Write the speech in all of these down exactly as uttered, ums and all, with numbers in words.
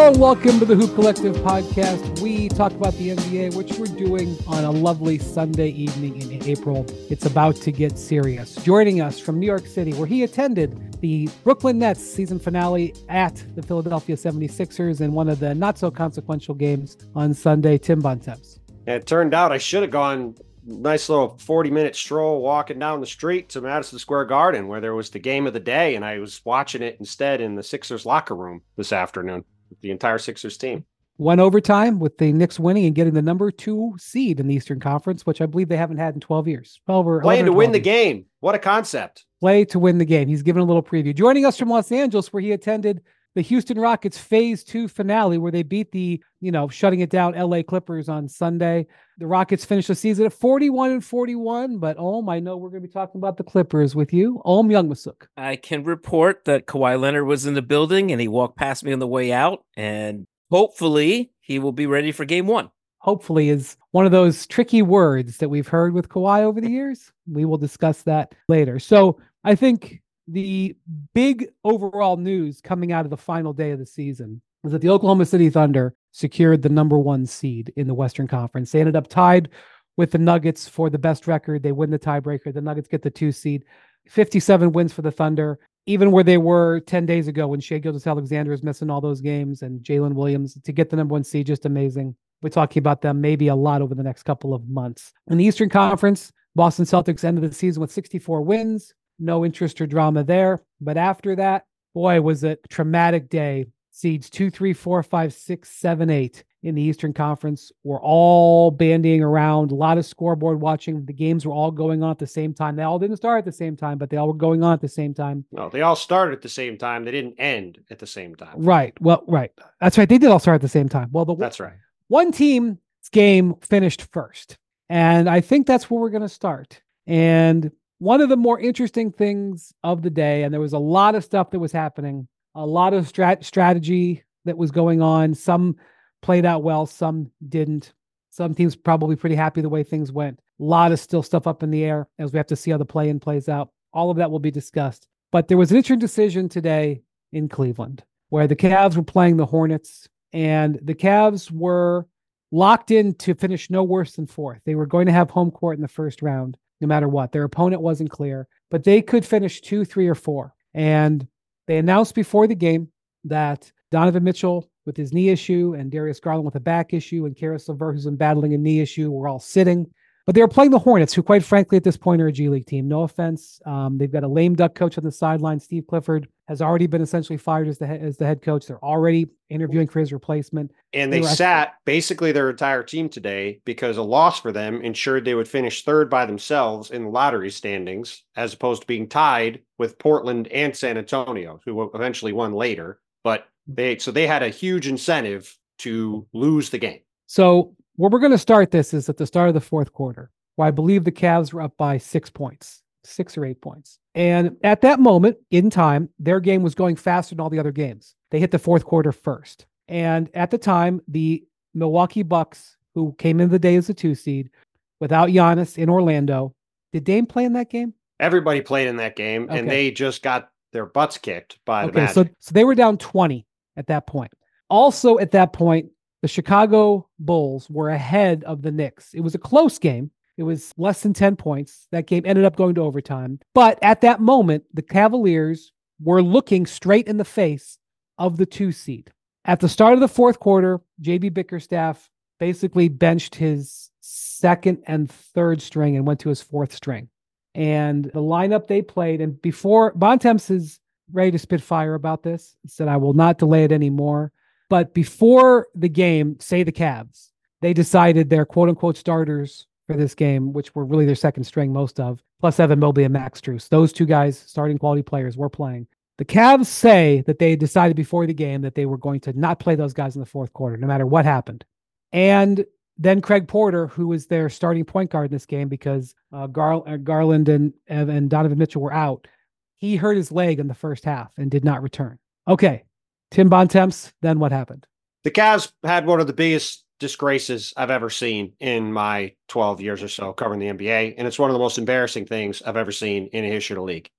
Hello and welcome to the Hoop Collective podcast. We talk about the N B A, which we're doing on a lovely Sunday evening in April. It's about to get serious. Joining us from New York City, where he attended the Brooklyn Nets season finale at the Philadelphia seventy-sixers in one of the not so consequential games on Sunday, Tim Bontemps. It turned out I should have gone nice little forty minute stroll walking down the street to Madison Square Garden, where there was the game of the day, and I was watching it instead in the Sixers locker room this afternoon with the entire Sixers team. One overtime with the Knicks winning and getting the number two seed in the Eastern Conference, which I believe they haven't had in twelve years. twelve or Playing to win the years. game. What a concept. Play to win the game. He's given a little preview. Joining us from Los Angeles, where he attended the Houston Rockets phase two finale, where they beat the, you know, shutting it down L A Clippers on Sunday. The Rockets finished the season at forty-one and forty-one, but Ohm, I know we're going to be talking about the Clippers with you. Ohm Youngmasuk. I can report that Kawhi Leonard was in the building and he walked past me on the way out, and hopefully he will be ready for game one. Hopefully is one of those tricky words that we've heard with Kawhi over the years. We will discuss that later. So I think the big overall news coming out of the final day of the season was that the Oklahoma City Thunder secured the number one seed in the Western Conference. They ended up tied with the Nuggets for the best record. They win the tiebreaker. The Nuggets get the two seed. fifty-seven wins for the Thunder, even where they were ten days ago when Shai Gilgeous-Alexander was missing all those games and Jalen Williams to get the number one seed. Just amazing. We're talking about them maybe a lot over the next couple of months. In the Eastern Conference, Boston Celtics ended the season with sixty-four wins. No interest or drama there. But after that, boy, was it a traumatic day. Seeds two, three, four, five, six, seven, eight in the Eastern Conference were all bandying around. A lot of scoreboard watching. The games were all going on at the same time. They all didn't start at the same time, but they all were going on at the same time. No, they all started at the same time. They didn't end at the same time. Right. Well, right. That's right. They did all start at the same time. Well, the That's right. One team's game finished first. And I think that's where we're going to start. And one of the more interesting things of the day, and there was a lot of stuff that was happening, a lot of strat- strategy that was going on. Some played out well, some didn't. Some teams probably pretty happy the way things went. A lot of still stuff up in the air as we have to see how the play-in plays out. All of that will be discussed. But there was an interesting decision today in Cleveland where the Cavs were playing the Hornets, and the Cavs were locked in to finish no worse than fourth. They were going to have home court in the first round, no matter what. Their opponent wasn't clear, but they could finish two, three, or four. And they announced before the game that Donovan Mitchell with his knee issue and Darius Garland with a back issue and Karis LeVert, who's been battling a knee issue, were all sitting. But they were playing the Hornets, who quite frankly at this point are a G League team. No offense. Um, they've got a lame duck coach on the sideline. Steve Clifford has already been essentially fired as the, he- as the head coach. They're already interviewing for his replacement. And they, they sat basically their entire team today because a loss for them ensured they would finish third by themselves in the lottery standings, as opposed to being tied with Portland and San Antonio, who eventually won later. But they, so they had a huge incentive to lose the game. So where we're going to start this is at the start of the fourth quarter, where I believe the Cavs were up by six points, six or eight points. And at that moment in time, their game was going faster than all the other games. They hit the fourth quarter first. And at the time, the Milwaukee Bucks, who came in the day as a two seed, without Giannis in Orlando, did Dame play in that game? Everybody played in that game, Okay. and they just got their butts kicked by the Okay, Magic. so so they were down twenty at that point. Also at that point, the Chicago Bulls were ahead of the Knicks. It was a close game. It was less than ten points. That game ended up going to overtime. But at that moment, the Cavaliers were looking straight in the face of the two seed. At the start of the fourth quarter, J B Bickerstaff basically benched his second and third string and went to his fourth string. And the lineup they played, and before Bontemps is ready to spit fire about this, said, I will not delay it anymore. But before the game, say the Cavs, they decided their quote unquote starters for this game, which were really their second string, most of, plus Evan Mobley and Max Strus. Those two guys, starting quality players, were playing. The Cavs say that they decided before the game that they were going to not play those guys in the fourth quarter, no matter what happened. And then Craig Porter, who was their starting point guard in this game because uh, Gar- uh, Garland and, and Donovan Mitchell were out, he hurt his leg in the first half and did not return. Okay, Tim Bontemps, then what happened? The Cavs had one of the biggest disgraces I've ever seen in my twelve years or so covering the N B A, and it's one of the most embarrassing things I've ever seen in the history of the league.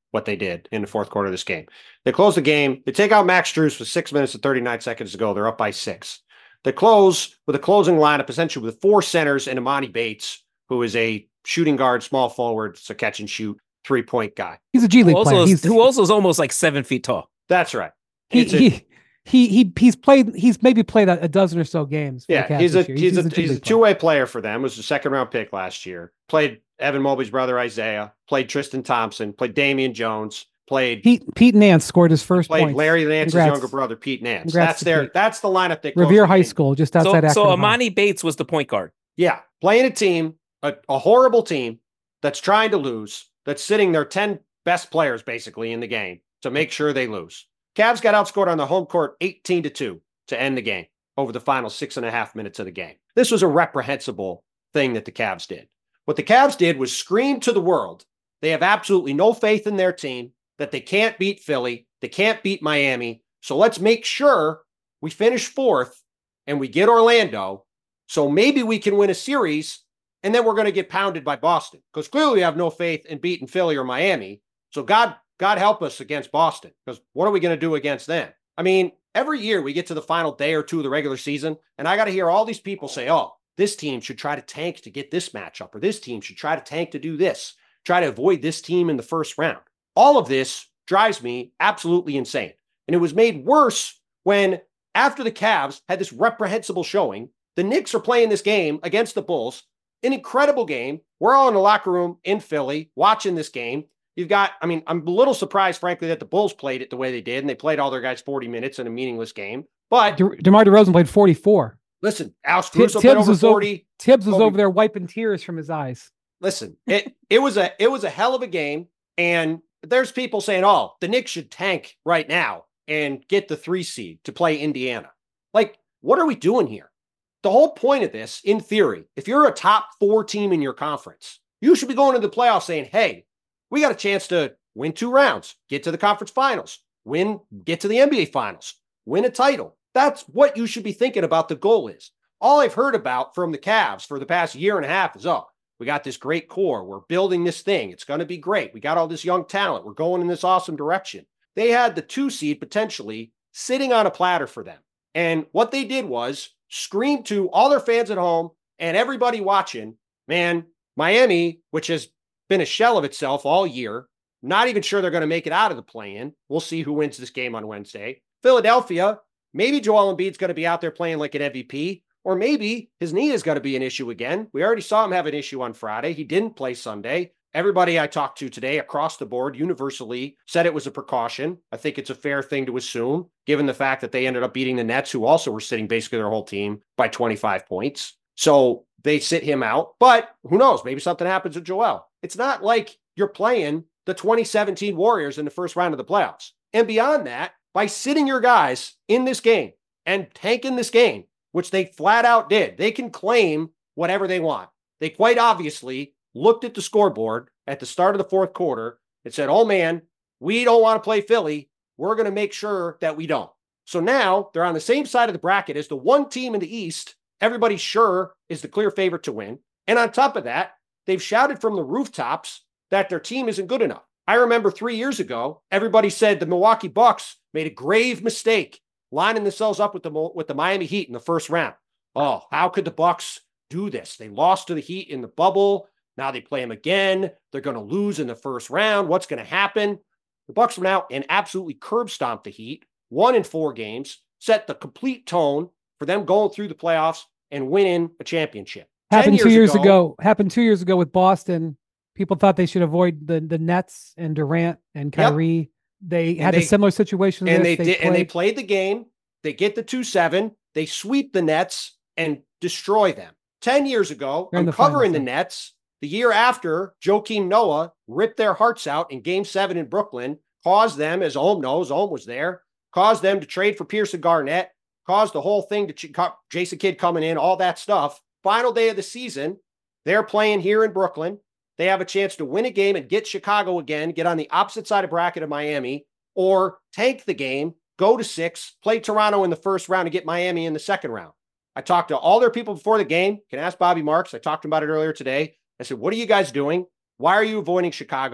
what they did in the fourth quarter of this game. They close the game. They take out Max Strus with six minutes and thirty-nine seconds to go. They're up by six. They close with a closing lineup, essentially with four centers and Emoni Bates, who is a shooting guard, small forward, so catch and shoot, three-point guy. He's a G League also player. Is, He's, who also is almost like seven feet tall. That's right. He, a, he, he, he, he's played, he's maybe played a, a dozen or so games. For yeah, the Cavs he's a, he's, he's, he's a, a, he's a two-way player for them. Was a second-round pick last year. Played Evan Mobley's brother, Isaiah. Played Tristan Thompson. Played Damian Jones. Played Pete, Pete Nance scored his first played points. Larry Nance's Congrats. younger brother, Pete Nance. Congrats That's their, Pete. that's the lineup they Revere High game. School, just outside So, so Akron, Ohio. Emoni Bates was the point guard. Yeah, playing a team, a, a horrible team that's trying to lose, that's sitting their ten best players basically in the game to make sure they lose. Cavs got outscored on the home court eighteen to two to end the game over the final six and a half minutes of the game. This was a reprehensible thing that the Cavs did. What the Cavs did was scream to the world they have absolutely no faith in their team, that they can't beat Philly, they can't beat Miami. So let's make sure we finish fourth and we get Orlando. So maybe we can win a series, and then we're going to get pounded by Boston, because clearly we have no faith in beating Philly or Miami. So God, God help us against Boston, because what are we going to do against them? I mean, every year we get to the final day or two of the regular season, and I got to hear all these people say, oh, this team should try to tank to get this matchup, or this team should try to tank to do this, try to avoid this team in the first round. All of this drives me absolutely insane. And it was made worse when, after the Cavs had this reprehensible showing, the Knicks are playing this game against the Bulls, an incredible game. We're all in the locker room in Philly watching this game. You've got, I mean, I'm a little surprised, frankly, that the Bulls played it the way they did, and they played all their guys forty minutes in a meaningless game. But De- DeMar DeRozan played forty-four. Listen, Alex T- Caruso played over was forty. Over, Tibbs was Kobe. over there wiping tears from his eyes. Listen, it it was a it was a hell of a game, and there's people saying, "Oh, the Knicks should tank right now and get the three seed to play Indiana." Like, what are we doing here? The whole point of this, in theory, if you're a top four team in your conference, you should be going to the playoffs saying, "Hey, we got a chance to win two rounds, get to the conference finals, win, get to the N B A finals, win a title." That's what you should be thinking about the goal is. All I've heard about from the Cavs for the past year and a half is, oh, we got this great core. We're building this thing. It's going to be great. We got all this young talent. We're going in this awesome direction. They had the two seed potentially sitting on a platter for them. And what they did was scream to all their fans at home and everybody watching, man, Miami, which has been a shell of itself all year, not even sure they're going to make it out of the play-in. We'll see who wins this game on Wednesday. Philadelphia, maybe Joel Embiid's going to be out there playing like an M V P, or maybe his knee is going to be an issue again. We already saw him have an issue on Friday. He didn't play Sunday. Everybody I talked to today across the board universally said it was a precaution. I think it's a fair thing to assume, given the fact that they ended up beating the Nets, who also were sitting basically their whole team by twenty-five points. So they sit him out. But who knows? Maybe something happens with Joel. It's not like you're playing the twenty seventeen Warriors in the first round of the playoffs. And beyond that, by sitting your guys in this game and tanking this game, which they flat out did, they can claim whatever they want. They quite obviously looked at the scoreboard at the start of the fourth quarter and said, oh man, we don't want to play Philly. We're going to make sure that we don't. So now they're on the same side of the bracket as the one team in the East everybody's sure is the clear favorite to win. And on top of that, they've shouted from the rooftops that their team isn't good enough. I remember three years ago, everybody said the Milwaukee Bucks made a grave mistake lining themselves up with the, with the Miami Heat in the first round. Oh, how could the Bucks do this? They lost to the Heat in the bubble. Now they play them again. They're going to lose in the first round. What's going to happen? The Bucks went out and absolutely curb stomped the Heat, won in four games, set the complete tone for them going through the playoffs and winning a championship. Happened years two years ago, ago. Happened two years ago with Boston. People thought they should avoid the the Nets and Durant and Kyrie. Yep. They had they, a similar situation. And they, they, they did, and they played the game. They get the two seven. They sweep the Nets and destroy them. Ten years ago, I'm covering the Nets. The year after, Joakim Noah ripped their hearts out in game seven in Brooklyn, caused them, as Ohm knows, Ohm was there, caused them to trade for Pearson Garnett, caused the whole thing to ch- Jason Kidd coming in, all that stuff. Final day of the season, they're playing here in Brooklyn. They have a chance to win a game and get Chicago again, get on the opposite side of bracket of Miami, or tank the game, go to six, play Toronto in the first round and get Miami in the second round. I talked to all their people before the game. You can ask Bobby Marks. I talked about it earlier today. I said, what are you guys doing? Why are you avoiding Chicago?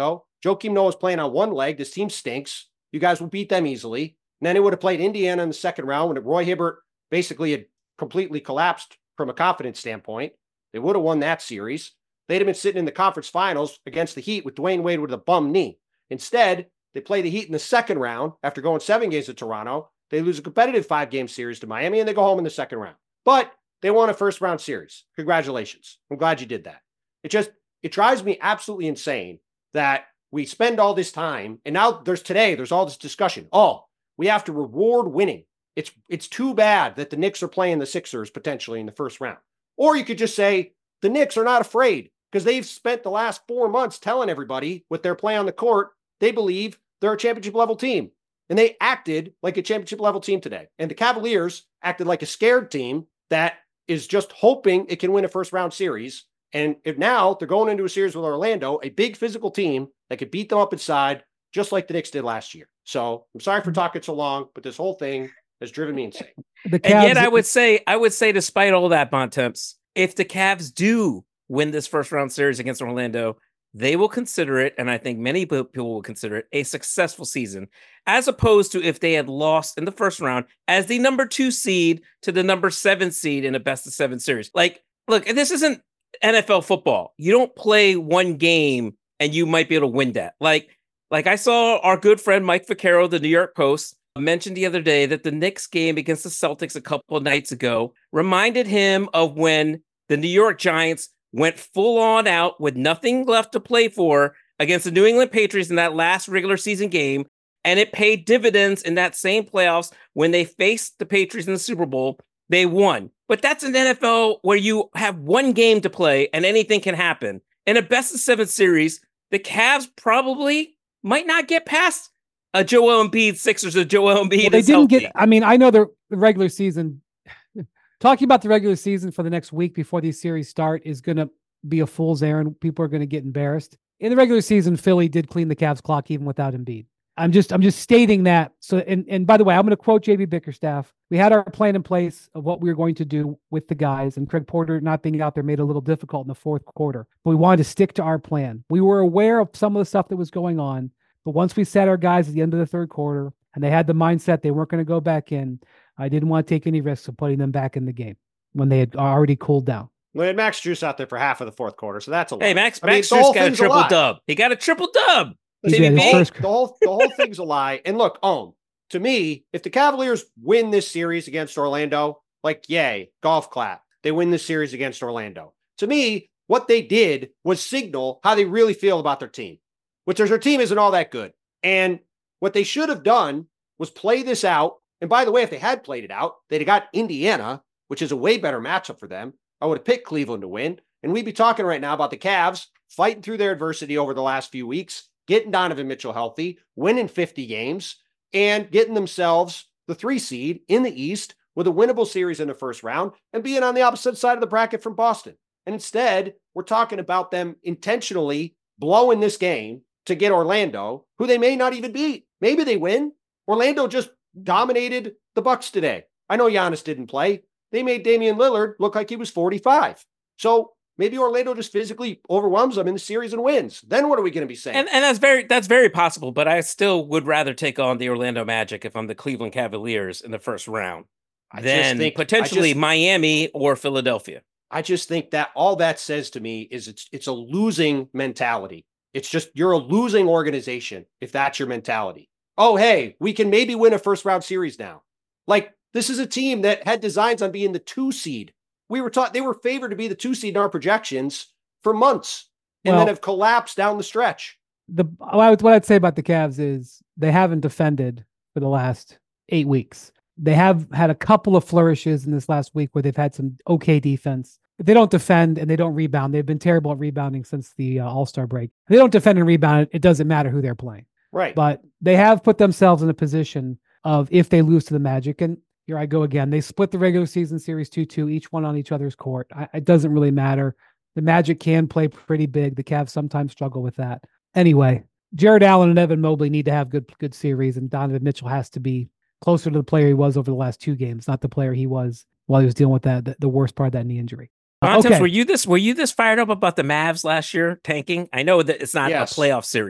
Joakim Noah's playing on one leg. This team stinks. You guys will beat them easily. And then it would have played Indiana in the second round when Roy Hibbert basically had completely collapsed from a confidence standpoint. They would have won that series. They'd have been sitting in the conference finals against the Heat with Dwayne Wade with a bum knee. Instead, they play the Heat in the second round after going seven games to Toronto. They lose a competitive five-game series to Miami, and they go home in the second round. But they won a first-round series. Congratulations. I'm glad you did that. It just, it drives me absolutely insane that we spend all this time, and now there's today, there's all this discussion. Oh, we have to reward winning. It's it's too bad that the Knicks are playing the Sixers potentially in the first round. Or you could just say the Knicks are not afraid because they've spent the last four months telling everybody with their play on the court, they believe they're a championship level team. And they acted like a championship level team today. And the Cavaliers acted like a scared team that is just hoping it can win a first round series. And if now they're going into a series with Orlando, a big physical team that could beat them up inside, just like the Knicks did last year. So I'm sorry for talking so long, but this whole thing has driven me insane. The Cavs, and yet I would say, I would say, despite all that, Bontemps, if the Cavs do win this first round series against Orlando, they will consider it, and I think many people will consider it, a successful season, as opposed to if they had lost in the first round as the number two seed to the number seven seed in a best of seven series. Like, look, this isn't N F L football. You don't play one game and you might be able to win that. Like, like I saw our good friend Mike Vaccaro, the New York Post, mentioned the other day that the Knicks game against the Celtics a couple of nights ago reminded him of when the New York Giants went full on out with nothing left to play for against the New England Patriots in that last regular season game. And it paid dividends in that same playoffs when they faced the Patriots in the Super Bowl. They won. But that's an N F L where you have one game to play and anything can happen. In a best of seven series, the Cavs probably might not get past a Joel Embiid Sixers or Joel Embiid. Well, they didn't healthy. get, I mean, I know the, the regular season, talking about the regular season for the next week before these series start is going to be a fool's errand. People are going to get embarrassed. In the regular season, Philly did clean the Cavs clock even without Embiid. I'm just, I'm just stating that. So, and, and by the way, I'm going to quote J B Bickerstaff. We had our plan in place of what we were going to do with the guys, and Craig Porter not being out there made it a little difficult in the fourth quarter, but we wanted to stick to our plan. We were aware of some of the stuff that was going on, but once we sat our guys at the end of the third quarter and they had the mindset they weren't going to go back in, I didn't want to take any risks of putting them back in the game when they had already cooled down. We had Max Strus out there for half of the fourth quarter, so that's a lot. Hey, Max, I mean, Max the whole Strus got a thing's triple lie. dub. He got a triple dub. He did, his first- The whole, the whole thing's a lie. And look, Ohm, to me, if the Cavaliers win this series against Orlando, like, yay, golf clap. They win this series against Orlando. To me, what they did was signal how they really feel about their team, which is their team isn't all that good. And what they should have done was play this out. And by the way, if they had played it out, they'd have got Indiana, which is a way better matchup for them. I would have picked Cleveland to win. And we'd be talking right now about the Cavs fighting through their adversity over the last few weeks, getting Donovan Mitchell healthy, winning fifty games, and getting themselves the three seed in the East with a winnable series in the first round and being on the opposite side of the bracket from Boston. And instead, we're talking about them intentionally blowing this game to get Orlando, who they may not even beat. Maybe they win. Orlando just dominated the Bucks today. I know Giannis didn't play. They made Damian Lillard look like he was forty-five. So maybe Orlando just physically overwhelms them in the series and wins. Then what are we going to be saying? And, and that's very that's very possible, but I still would rather take on the Orlando Magic if I'm the Cleveland Cavaliers in the first round I than just think, potentially just, Miami or Philadelphia. I just think that all that says to me is it's it's a losing mentality. It's just you're a losing organization if that's your mentality. Oh, hey, we can maybe win a first round series now. Like, this is a team that had designs on being the two seed. We were taught they were favored to be the two seed in our projections for months and well, then have collapsed down the stretch. The what I'd say about the Cavs is they haven't defended for the last eight weeks. They have had a couple of flourishes in this last week where they've had some okay defense. If they don't defend and they don't rebound, they've been terrible at rebounding since the uh, All-Star break. If they don't defend and rebound, it doesn't matter who they're playing. Right. But they have put themselves in a position of if they lose to the Magic, and here I go again, they split the regular season series two two, each one on each other's court. I, it doesn't really matter. The Magic can play pretty big. The Cavs sometimes struggle with that. Anyway, Jared Allen and Evan Mobley need to have good good series, and Donovan Mitchell has to be closer to the player he was over the last two games, not the player he was while he was dealing with that the, the worst part of that knee injury. Bontemps, okay. were you this were you this fired up about the Mavs last year tanking? I know that it's not Yes. a playoff series,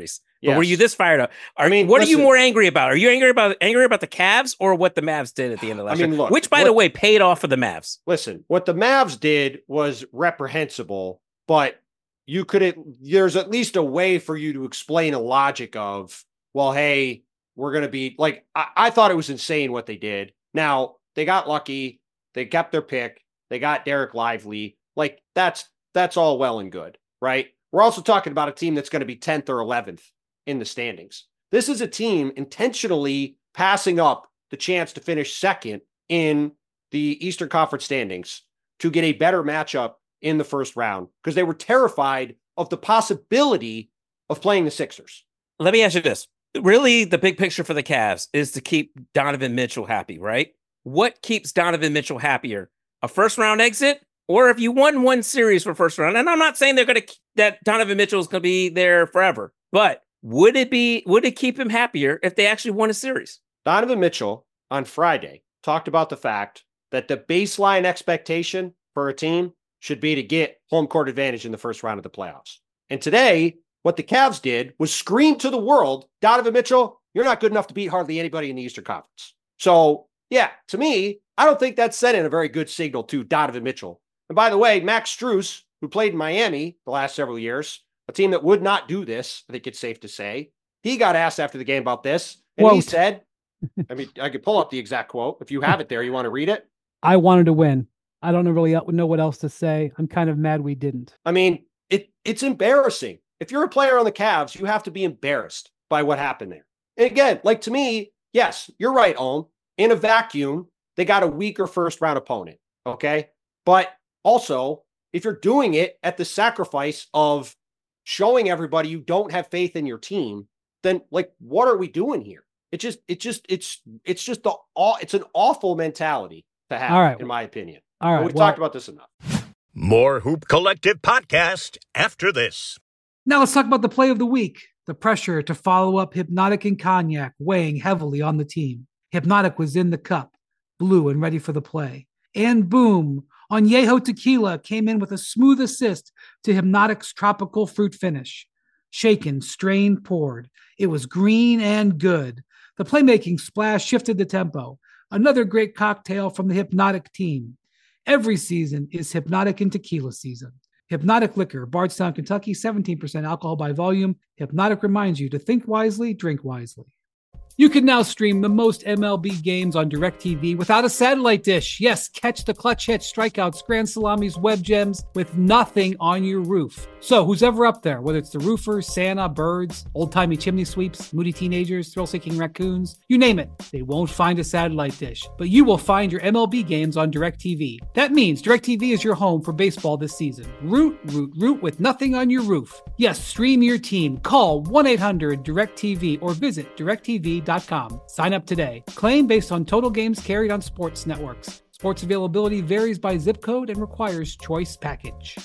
But were you Yes. this fired up? Are, I mean, what are listen- you more angry about? Are you angry about angry about the Cavs or what the Mavs did at the end of last I mean, year? look, Which, by what- the way, paid off for the Mavs. Listen, what the Mavs did was reprehensible, but you could, at, there's at least a way for you to explain a logic of, well, hey, we're going to be like, I, I thought it was insane what they did. Now, they got lucky. They kept their pick. They got Derek Lively. Like, that's, that's all well and good, right? We're also talking about a team that's going to be tenth or eleventh in the standings. This is a team intentionally passing up the chance to finish second in the Eastern Conference standings to get a better matchup in the first round because they were terrified of the possibility of playing the Sixers. Let me ask you this. Really, the big picture for the Cavs is to keep Donovan Mitchell happy, right? What keeps Donovan Mitchell happier? A first round exit? Or if you won one series for first round? And I'm not saying they're going to, that Donovan Mitchell is going to be there forever, but would it be, would it keep him happier if they actually won a series? Donovan Mitchell on Friday talked about the fact that the baseline expectation for a team should be to get home court advantage in the first round of the playoffs. And today, what the Cavs did was scream to the world, Donovan Mitchell, you're not good enough to beat hardly anybody in the Eastern Conference. So, yeah, to me, I don't think that's sending a very good signal to Donovan Mitchell. And by the way, Max Strus, who played in Miami the last several years, a team that would not do this, I think it's safe to say, he got asked after the game about this, and Quote. he said, I mean, I could pull up the exact quote. If you have it there, you want to read it? I wanted to win. I don't really know what else to say. I'm kind of mad we didn't. I mean, it it's embarrassing. If you're a player on the Cavs, you have to be embarrassed by what happened there. And again, like to me, yes, you're right, Ohm. In a vacuum, they got a weaker first round opponent. Okay. But also, if you're doing it at the sacrifice of showing everybody you don't have faith in your team, then like, what are we doing here? It just, it just, it's, it's just the, it's an awful mentality to have, All right. in my opinion. All right. But we've well, talked about this enough. More Hoop Collective podcast after this. Now let's talk about the play of the week. The pressure to follow up Hypnotic and Cognac weighing heavily on the team. Hypnotic was in the cup, blue and ready for the play. And boom, Añejo Tequila came in with a smooth assist to Hypnotic's tropical fruit finish. Shaken, strained, poured. It was green and good. The playmaking splash shifted the tempo. Another great cocktail from the Hypnotic team. Every season is Hypnotic and Tequila season. Hypnotic Liquor, Bardstown, Kentucky, seventeen percent alcohol by volume. Hypnotic reminds you to think wisely, drink wisely. You can now stream the most M L B games on DirecTV without a satellite dish. Yes, catch the clutch hits, strikeouts, grand salamis, web gems with nothing on your roof. So who's ever up there, whether it's the roofers, Santa, birds, old-timey chimney sweeps, moody teenagers, thrill-seeking raccoons, you name it, they won't find a satellite dish. But you will find your M L B games on DirecTV. That means DirecTV is your home for baseball this season. Root, root, root with nothing on your roof. Yes, stream your team. Call one eight hundred direct T V or visit direct T V dot com. Sign up today. Claim based on total games carried on sports networks. Sports availability varies by zip code and requires choice package.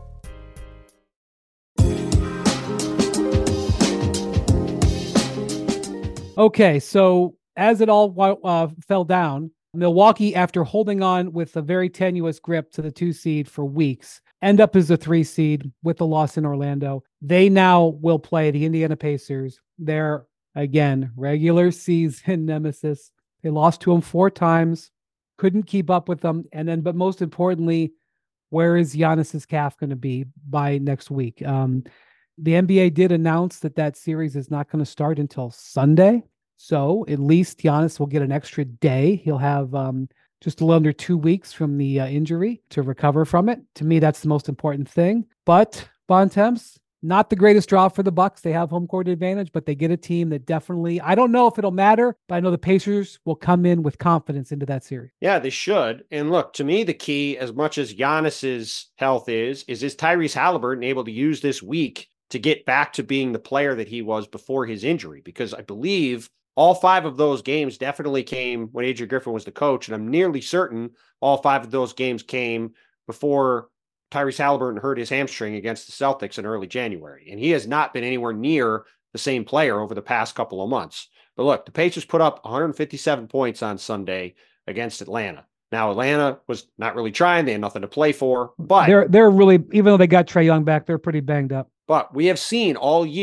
Okay, so as it all uh, fell down, Milwaukee, after holding on with a very tenuous grip to the two seed for weeks, end up as a three seed with the loss in Orlando. They now will play the Indiana Pacers. They're, again, regular season nemesis. They lost to them four times, couldn't keep up with them. And then, but most importantly, where is Giannis's calf going to be by next week? Um, the N B A did announce that that series is not going to start until Sunday. So at least Giannis will get an extra day. He'll have um, just a little under two weeks from the uh, injury to recover from it. To me, that's the most important thing. But Bontemps, not the greatest draw for the Bucks. They have home court advantage, but they get a team that definitely, I don't know if it'll matter, but I know the Pacers will come in with confidence into that series. Yeah, they should. And look, to me, the key, as much as Giannis's health is, is is Tyrese Halliburton able to use this week to get back to being the player that he was before his injury? Because I believe all five of those games definitely came when Adrian Griffin was the coach. And I'm nearly certain all five of those games came before Tyrese Halliburton hurt his hamstring against the Celtics in early January. And he has not been anywhere near the same player over the past couple of months. But look, the Pacers put up one hundred fifty-seven points on Sunday against Atlanta. Now, Atlanta was not really trying. They had nothing to play for. But they're, they're really, even though they got Trae Young back, they're pretty banged up. But we have seen all year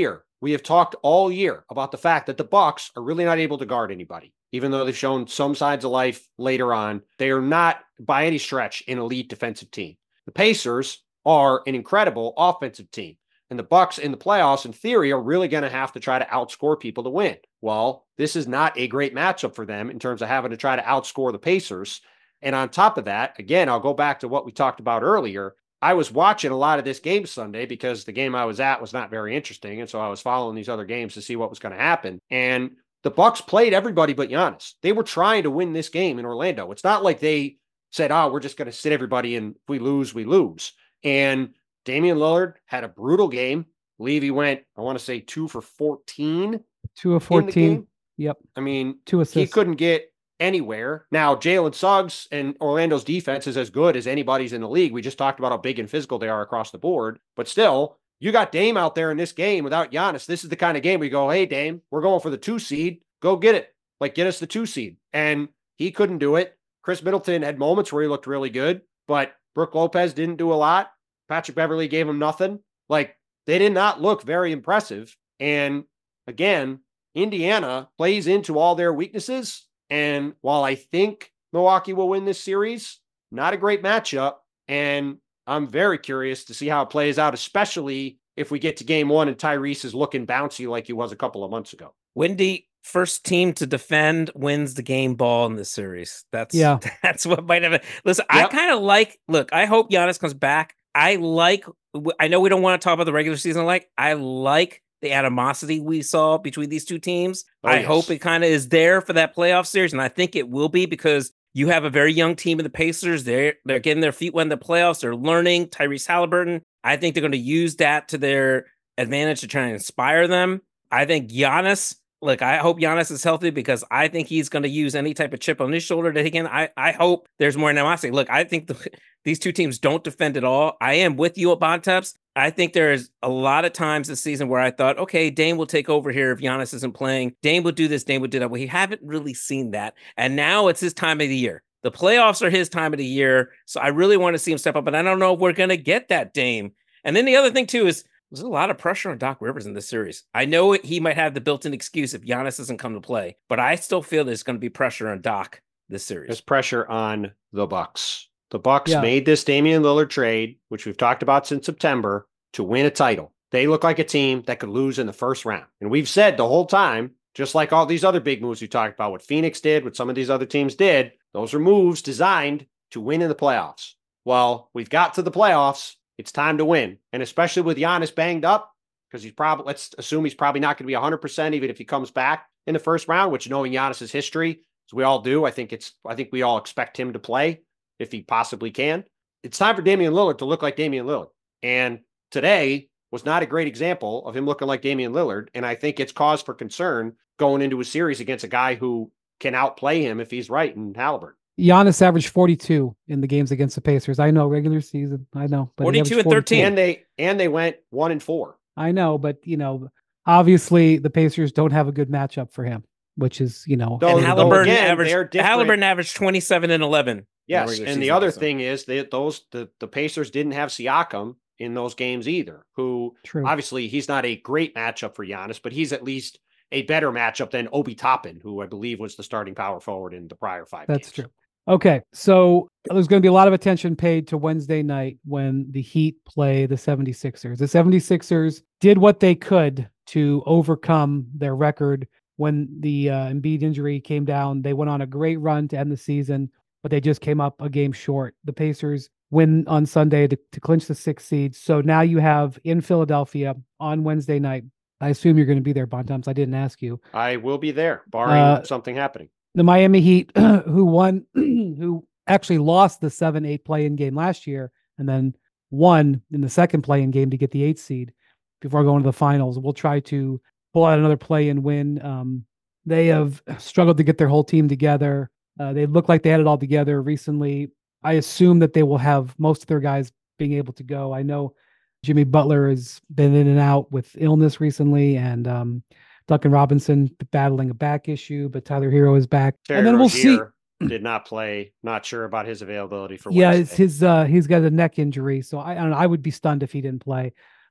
we have talked all year about the fact that the Bucks are really not able to guard anybody. Even though they've shown some signs of life later on, they are not by any stretch an elite defensive team. The Pacers are an incredible offensive team. And the Bucks in the playoffs, in theory, are really going to have to try to outscore people to win. Well, this is not a great matchup for them in terms of having to try to outscore the Pacers. And on top of that, again, I'll go back to what we talked about earlier. I was watching a lot of this game Sunday because the game I was at was not very interesting. And so I was following these other games to see what was going to happen. And the Bucks played everybody but Giannis. They were trying to win this game in Orlando. It's not like they said, oh, we're just going to sit everybody and if we lose, we lose. And Damian Lillard had a brutal game. I believe he went, I want to say two for fourteen. Two of fourteen. Yep. I mean, two assists. He couldn't get anywhere. Now, Jalen Suggs and Orlando's defense is as good as anybody's in the league. We just talked about how big and physical they are across the board. But still, you got Dame out there in this game without Giannis. This is the kind of game we go, hey, Dame, we're going for the two seed. Go get it. Like, get us the two seed. And he couldn't do it. Chris Middleton had moments where he looked really good, but Brook Lopez didn't do a lot. Patrick Beverley gave him nothing. Like, they did not look very impressive. And again, Indiana plays into all their weaknesses. And while I think Milwaukee will win this series, not a great matchup. And I'm very curious to see how it plays out, especially if we get to game one and Tyrese is looking bouncy like he was a couple of months ago. Windy, first team to defend wins the game ball in this series. That's yeah. That's what might have. Listen, Yep. I kind of like, look, I hope Giannis comes back. I like, I know we don't want to talk about the regular season. Like, I like the animosity we saw between these two teams. Oh, I yes. hope it kind of is there for that playoff series. And I think it will be because you have a very young team in the Pacers. They're, they're getting their feet wet in the playoffs. They're learning. Tyrese Halliburton. I think they're going to use that to their advantage to try and inspire them. I think Giannis, look, I hope Giannis is healthy because I think he's going to use any type of chip on his shoulder that he can. I, I hope there's more animosity. Look, I think the, these two teams don't defend at all. I am with you at Bontemps. I think there's a lot of times this season where I thought, okay, Dame will take over here if Giannis isn't playing. Dame will do this, Dame will do that. Well, we haven't really seen that. And now it's his time of the year. The playoffs are his time of the year. So I really want to see him step up, but I don't know if we're going to get that Dame. And then the other thing too is there's a lot of pressure on Doc Rivers in this series. I know he might have the built-in excuse if Giannis doesn't come to play, but I still feel there's going to be pressure on Doc this series. There's pressure on the Bucks. The Bucks Yeah. made this Damian Lillard trade, which we've talked about since September, to win a title. They look like a team that could lose in the first round. And we've said the whole time, just like all these other big moves we talked about, what Phoenix did, what some of these other teams did, those are moves designed to win in the playoffs. Well, we've got to the playoffs. It's time to win. And especially with Giannis banged up, because he's probably, let's assume he's probably not going to be one hundred percent even if he comes back in the first round, which knowing Giannis's history, as we all do, I think it's, I think we all expect him to play if he possibly can. It's time for Damian Lillard to look like Damian Lillard. And today was not a great example of him looking like Damian Lillard. And I think it's cause for concern going into a series against a guy who can outplay him if he's right in Halliburton. Giannis averaged forty-two in the games against the Pacers. I know, regular season. I know. But he forty-two averaged and thirteen. And they, and they went one and four. I know, but, you know, obviously the Pacers don't have a good matchup for him, which is, you know. Though- And though Halliburton again, they're averaged, different. Halliburton averaged twenty-seven and eleven. in the Yes, regular and the season, other so. thing is that those the, the Pacers didn't have Siakam in those games either, who True. obviously he's not a great matchup for Giannis, but he's at least a better matchup than Obi Toppin, who I believe was the starting power forward in the prior five That's games. true. Okay, so there's going to be a lot of attention paid to Wednesday night when the Heat play the seventy-sixers. The seventy-sixers did what they could to overcome their record when the uh, Embiid injury came down. They went on a great run to end the season, but they just came up a game short. The Pacers win on Sunday to, to clinch the sixth seed. So now you have in Philadelphia on Wednesday night. I assume you're going to be there, Bontemps. I didn't ask you. I will be there, barring Uh, something happening. The Miami Heat, who won, who actually lost the seven eight play-in game last year and then won in the second play-in game to get the eighth seed before going to the finals. We'll try to pull out another play-in win. Um, they have struggled to get their whole team together. Uh, they look like they had it all together recently. I assume that they will have most of their guys being able to go. I know Jimmy Butler has been in and out with illness recently, and um, Duncan Robinson battling a back issue, but Tyler Hero is back. Terry and then we'll see. Rozier did not play. Not sure about his availability for Yeah, Wednesday. it's his. Uh, he's got a neck injury, so I, I don't know. I would be stunned if he didn't play.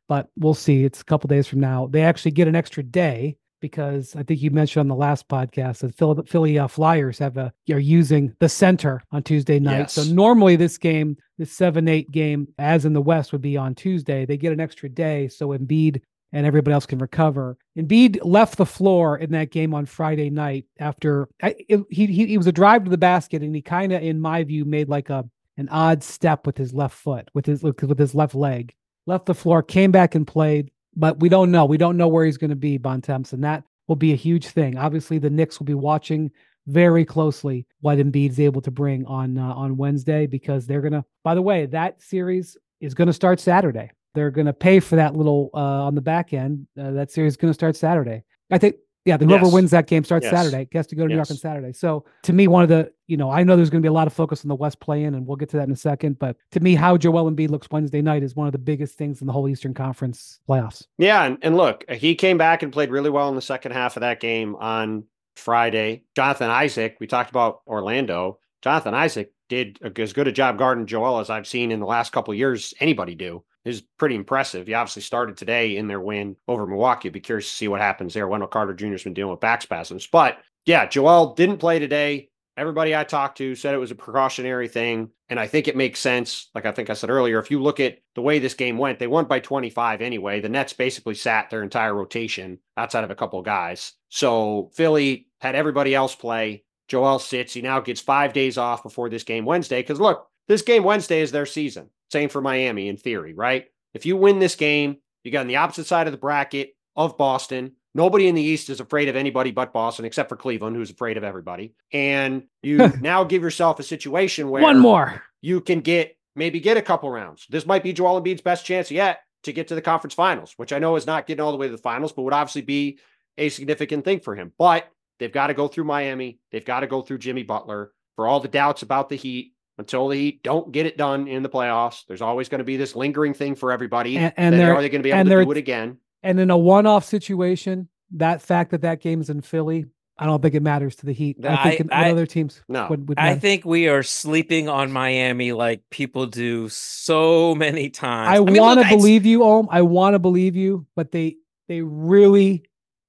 but we'll see. It's a couple days from now. They actually get an extra day because I think you mentioned on the last podcast that Philly, Philly uh, Flyers have a are using the center on Tuesday night. Yes. So normally this game, this seven eight game, as in the West, would be on Tuesday. They get an extra day so Embiid and everybody else can recover. Embiid left the floor in that game on Friday night after I, it, he, he he was a drive to the basket, and he kind of, in my view, made like a an odd step with his left foot, with his with his left leg. Left the floor, came back and played, but we don't know. We don't know where he's going to be, Bontemps, and that will be a huge thing. Obviously, the Knicks will be watching very closely what Embiid's able to bring on uh, on Wednesday, because they're going to, by the way, that series is going to start Saturday. They're going to pay for that little uh, on the back end. Uh, that series is going to start Saturday. I think, yeah, the whoever Yes. wins that game starts Yes. Saturday. Gets to go to New York on Yes. Saturday. So to me, one of the, you know, I know there's going to be a lot of focus on the West play-in, and we'll get to that in a second. But to me, how Joel Embiid looks Wednesday night is one of the biggest things in the whole Eastern Conference playoffs. Yeah, and, and look, he came back and played really well in the second half of that game on Friday. Jonathan Isaac, we talked about Orlando. Jonathan Isaac did a, as good a job guarding Joel as I've seen in the last couple of years anybody do. Is pretty impressive. He obviously started today in their win over Milwaukee. I'd be curious to see what happens there. Wendell Carter Junior has been dealing with back spasms. But yeah, Joel didn't play today. Everybody I talked to said it was a precautionary thing. And I think it makes sense. Like I think I said earlier, if you look at the way this game went, they won by twenty-five anyway. The Nets basically sat their entire rotation outside of a couple of guys. So Philly had everybody else play. Joel sits. He now gets five days off before this game Wednesday. Because look, this game Wednesday is their season. Same for Miami in theory, right? If you win this game, you got on the opposite side of the bracket of Boston. Nobody in the East is afraid of anybody but Boston, except for Cleveland, who's afraid of everybody. And you now give yourself a situation where One more. you can get, maybe get a couple rounds. This might be Joel Embiid's best chance yet to get to the conference finals, which I know is not getting all the way to the finals, but would obviously be a significant thing for him. But they've got to go through Miami. They've got to go through Jimmy Butler. For all the doubts about the Heat, until the Heat don't get it done in the playoffs, there's always going to be this lingering thing for everybody. And, and Then they're, are they going to be able and to they're- do it again? And in a one-off situation, that fact that that game is in Philly, I don't think it matters to the Heat. I I- think in, I- what other teams No. would, would I matter. think we are sleeping on Miami like people do so many times. I, mean, want look, to it's- believe you, Ohm. I want to believe you, but they they really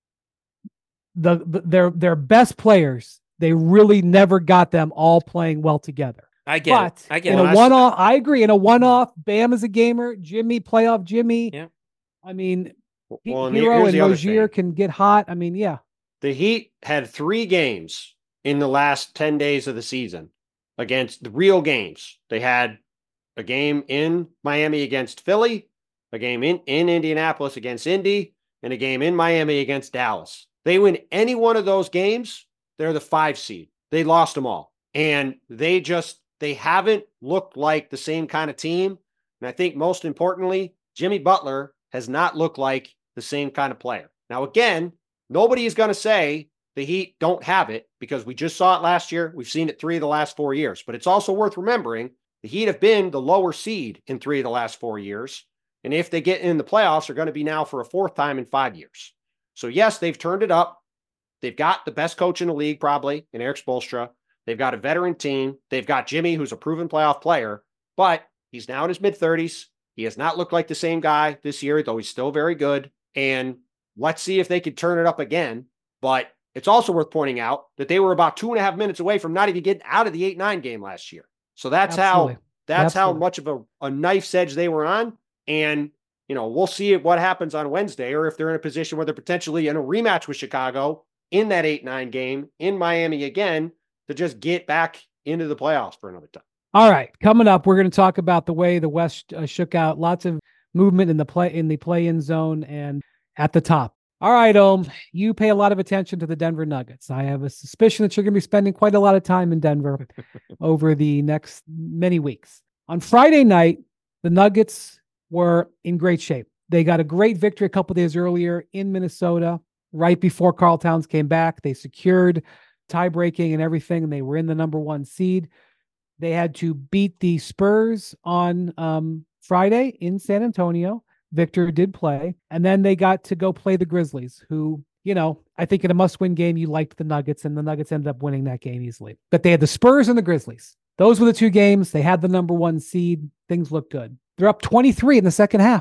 the, the their their best players, they really never got them all playing well together. I get But it. I get in it. a Well, I- one-off, I agree. In a one-off, Bam is a gamer. Jimmy, playoff Jimmy. Yeah. I mean, He- Well, and the- Hero here's and the other Rozier thing. can get hot. I mean, yeah. The Heat had three games in the last ten days of the season against the real games. They had a game in Miami against Philly, a game in, in Indianapolis against Indy, and a game in Miami against Dallas. They win any one of those games, they're the five seed. They lost them all. And they just, they haven't looked like the same kind of team. And I think most importantly, Jimmy Butler has not looked like the same kind of player. Now, again, nobody is going to say the Heat don't have it because we just saw it last year. We've seen it three of the last four years. But it's also worth remembering the Heat have been the lower seed in three of the last four years. And if they get in the playoffs, they're going to be now for a fourth time in five years. So, yes, they've turned it up. They've got the best coach in the league, probably, in Eric Spoelstra. They've got a veteran team. They've got Jimmy, who's a proven playoff player, but he's now in his mid-thirties. He has not looked like the same guy this year, though he's still very good. And let's see if they could turn it up again. But it's also worth pointing out that they were about two and a half minutes away from not even getting out of the eight nine game last year. So that's Absolutely. how that's Absolutely. how much of a, a knife's edge they were on. And, you know, we'll see what happens on Wednesday, or if they're in a position where they're potentially in a rematch with Chicago in that eight nine game in Miami again to just get back into the playoffs for another time. All right, coming up, we're going to talk about the way the West uh, shook out. Lots of movement in the play in the play-in zone and at the top. All right, Ohm, you pay a lot of attention to the Denver Nuggets. I have a suspicion that you're going to be spending quite a lot of time in Denver over the next many weeks. On Friday night, the Nuggets were in great shape. They got a great victory a couple days earlier in Minnesota, right before Karl Towns came back. They secured tie-breaking and everything, and they were in the number one seed. They had to beat the Spurs on um, Friday in San Antonio. Victor did play. And then they got to go play the Grizzlies, who, you know, I think in a must-win game, you liked the Nuggets, and the Nuggets ended up winning that game easily. But they had the Spurs and the Grizzlies. Those were the two games. They had the number one seed. Things looked good. They're up twenty-three in the second half.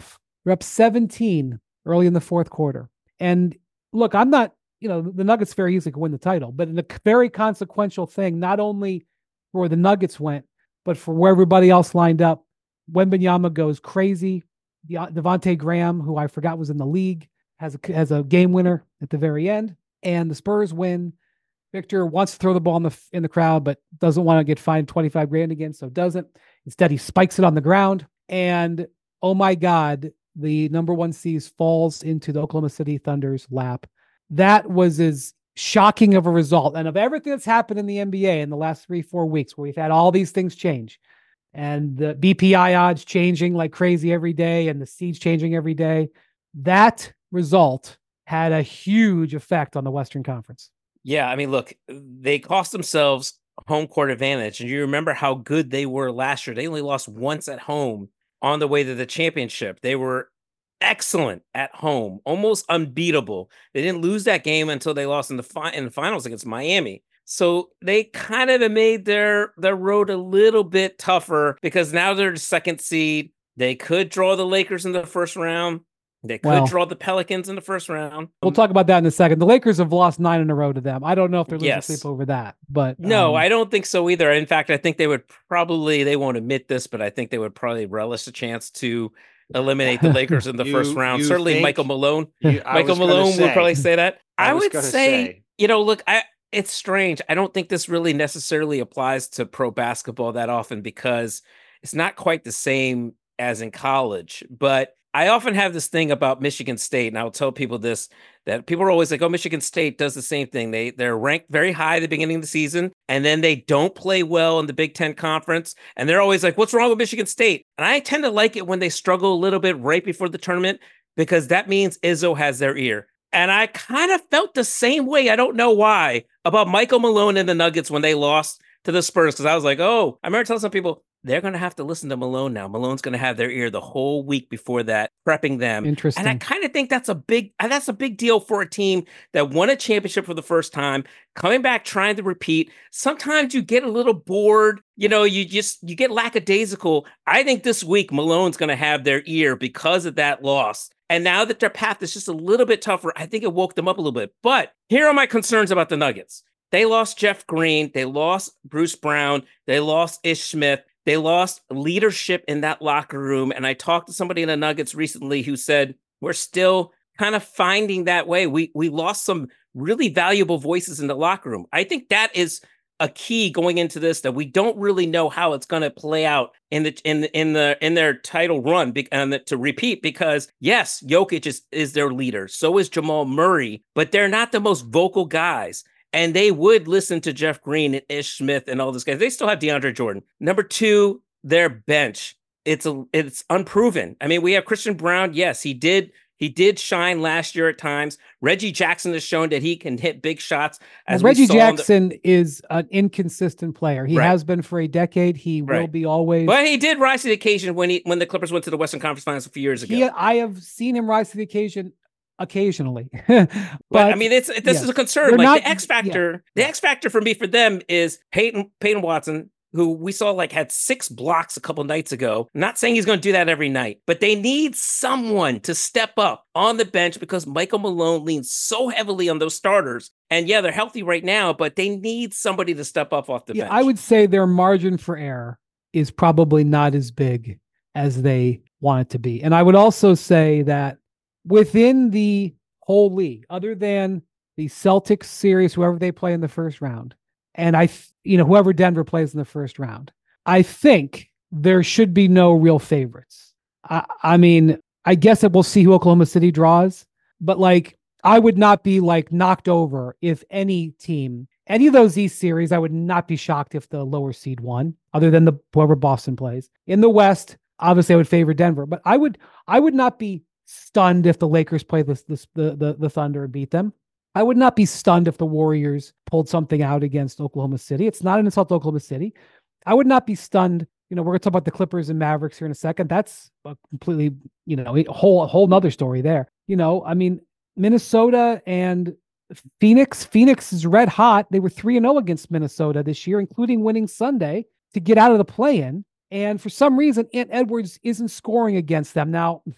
They're up seventeen early in the fourth quarter. And look, I'm not, you know, the Nuggets very easily could win the title, but in a very consequential thing, not only for where the Nuggets went, but for where everybody else lined up. Wembanyama goes crazy. De- Devontae Graham, who I forgot was in the league, has a, has a game winner at the very end. And the Spurs win. Victor wants to throw the ball in the in the crowd, but doesn't want to get fined twenty-five grand again, so doesn't. Instead, he spikes it on the ground. And oh my God, the number one seed falls into the Oklahoma City Thunder's lap. That was as shocking of a result. And of everything that's happened in the N B A in the last three, four weeks, where we've had all these things change, and the B P I odds changing like crazy every day, and the seeds changing every day, that result had a huge effect on the Western Conference. Yeah, I mean, look, they cost themselves home court advantage. And you remember how good they were last year. They only lost once at home on the way to the championship. They were excellent at home, almost unbeatable. They didn't lose that game until they lost in the, fi- in the finals against Miami. So they kind of made their, their road a little bit tougher because now they're the second seed. They could draw the Lakers in the first round. They could well, draw the Pelicans in the first round. We'll talk about that in a second. The Lakers have lost nine in a row to them. I don't know if they're losing yes. sleep over that, but no, um, I don't think so either. In fact, I think they would probably, they won't admit this, but I think they would probably relish a chance to eliminate the Lakers in the you, first round. Certainly think, Michael Malone. You, Michael Malone say, would probably say that. I, I would say, say, you know, look, I, it's strange. I don't think this really necessarily applies to pro basketball that often because it's not quite the same as in college, but I often have this thing about Michigan State, and I'll tell people this, that people are always like, oh, Michigan State does the same thing. They, they're ranked very high at the beginning of the season, and then they don't play well in the Big Ten Conference, and they're always like, what's wrong with Michigan State? And I tend to like it when they struggle a little bit right before the tournament, because that means Izzo has their ear. And I kind of felt the same way, I don't know why, about Michael Malone and the Nuggets when they lost to the Spurs, because I was like, oh, I remember telling some people, they're going to have to listen to Malone now. Malone's going to have their ear the whole week before that, prepping them. Interesting. And I kind of think that's a big, that's a big deal for a team that won a championship for the first time, coming back, trying to repeat. Sometimes you get a little bored. You know, you just, you get lackadaisical. I think this week Malone's going to have their ear because of that loss. And now that their path is just a little bit tougher, I think it woke them up a little bit. But here are my concerns about the Nuggets. They lost Jeff Green. They lost Bruce Brown. They lost Ish Smith. They lost leadership in that locker room. And I talked to somebody in the Nuggets recently who said, we're still kind of finding that way. We we lost some really valuable voices in the locker room. I think that is a key going into this, that we don't really know how it's going to play out in the in the, in the in their title run. And to repeat, because yes, Jokic is, is their leader. So is Jamal Murray, but they're not the most vocal guys. And they would listen to Jeff Green and Ish Smith and all those guys. They still have DeAndre Jordan. Number two, their bench. It's a, it's unproven. I mean, we have Christian Brown. Yes, he did. He did shine last year at times. Reggie Jackson has shown that he can hit big shots. As well, Reggie saw Jackson the... is an inconsistent player. He right. has been for a decade. He right. will be always. But he did rise to the occasion when he when the Clippers went to the Western Conference Finals a few years ago. He, I have seen him rise to the occasion occasionally. but, but I mean, it's this yes. is a concern. They're like not, the X factor, yeah. the X factor for me for them is Peyton Peyton Watson, who we saw like had six blocks a couple nights ago. I'm not saying he's going to do that every night, but they need someone to step up on the bench because Michael Malone leans so heavily on those starters. And yeah, they're healthy right now, but they need somebody to step up off the yeah, bench. I would say their margin for error is probably not as big as they want it to be. And I would also say that within the whole league, other than the Celtics series, whoever they play in the first round, and I, you know, whoever Denver plays in the first round, I think there should be no real favorites. I, I mean, I guess that we'll see who Oklahoma City draws, but like, I would not be like knocked over if any team, any of those East series, I would not be shocked if the lower seed won, other than the whoever Boston plays. In the West, obviously I would favor Denver, but I would, I would not be stunned if the Lakers play this, this the, the the Thunder and beat them. I would not be stunned if the Warriors pulled something out against Oklahoma City. It's not an insult to Oklahoma City. I would not be stunned. You know, we're going to talk about the Clippers and Mavericks here in a second. That's a completely, you know, a whole a whole nother story there. You know, I mean, Minnesota and Phoenix. Phoenix is red hot. They were three and zero against Minnesota this year, including winning Sunday to get out of the play-in. And for some reason, Ant Edwards isn't scoring against them. Now,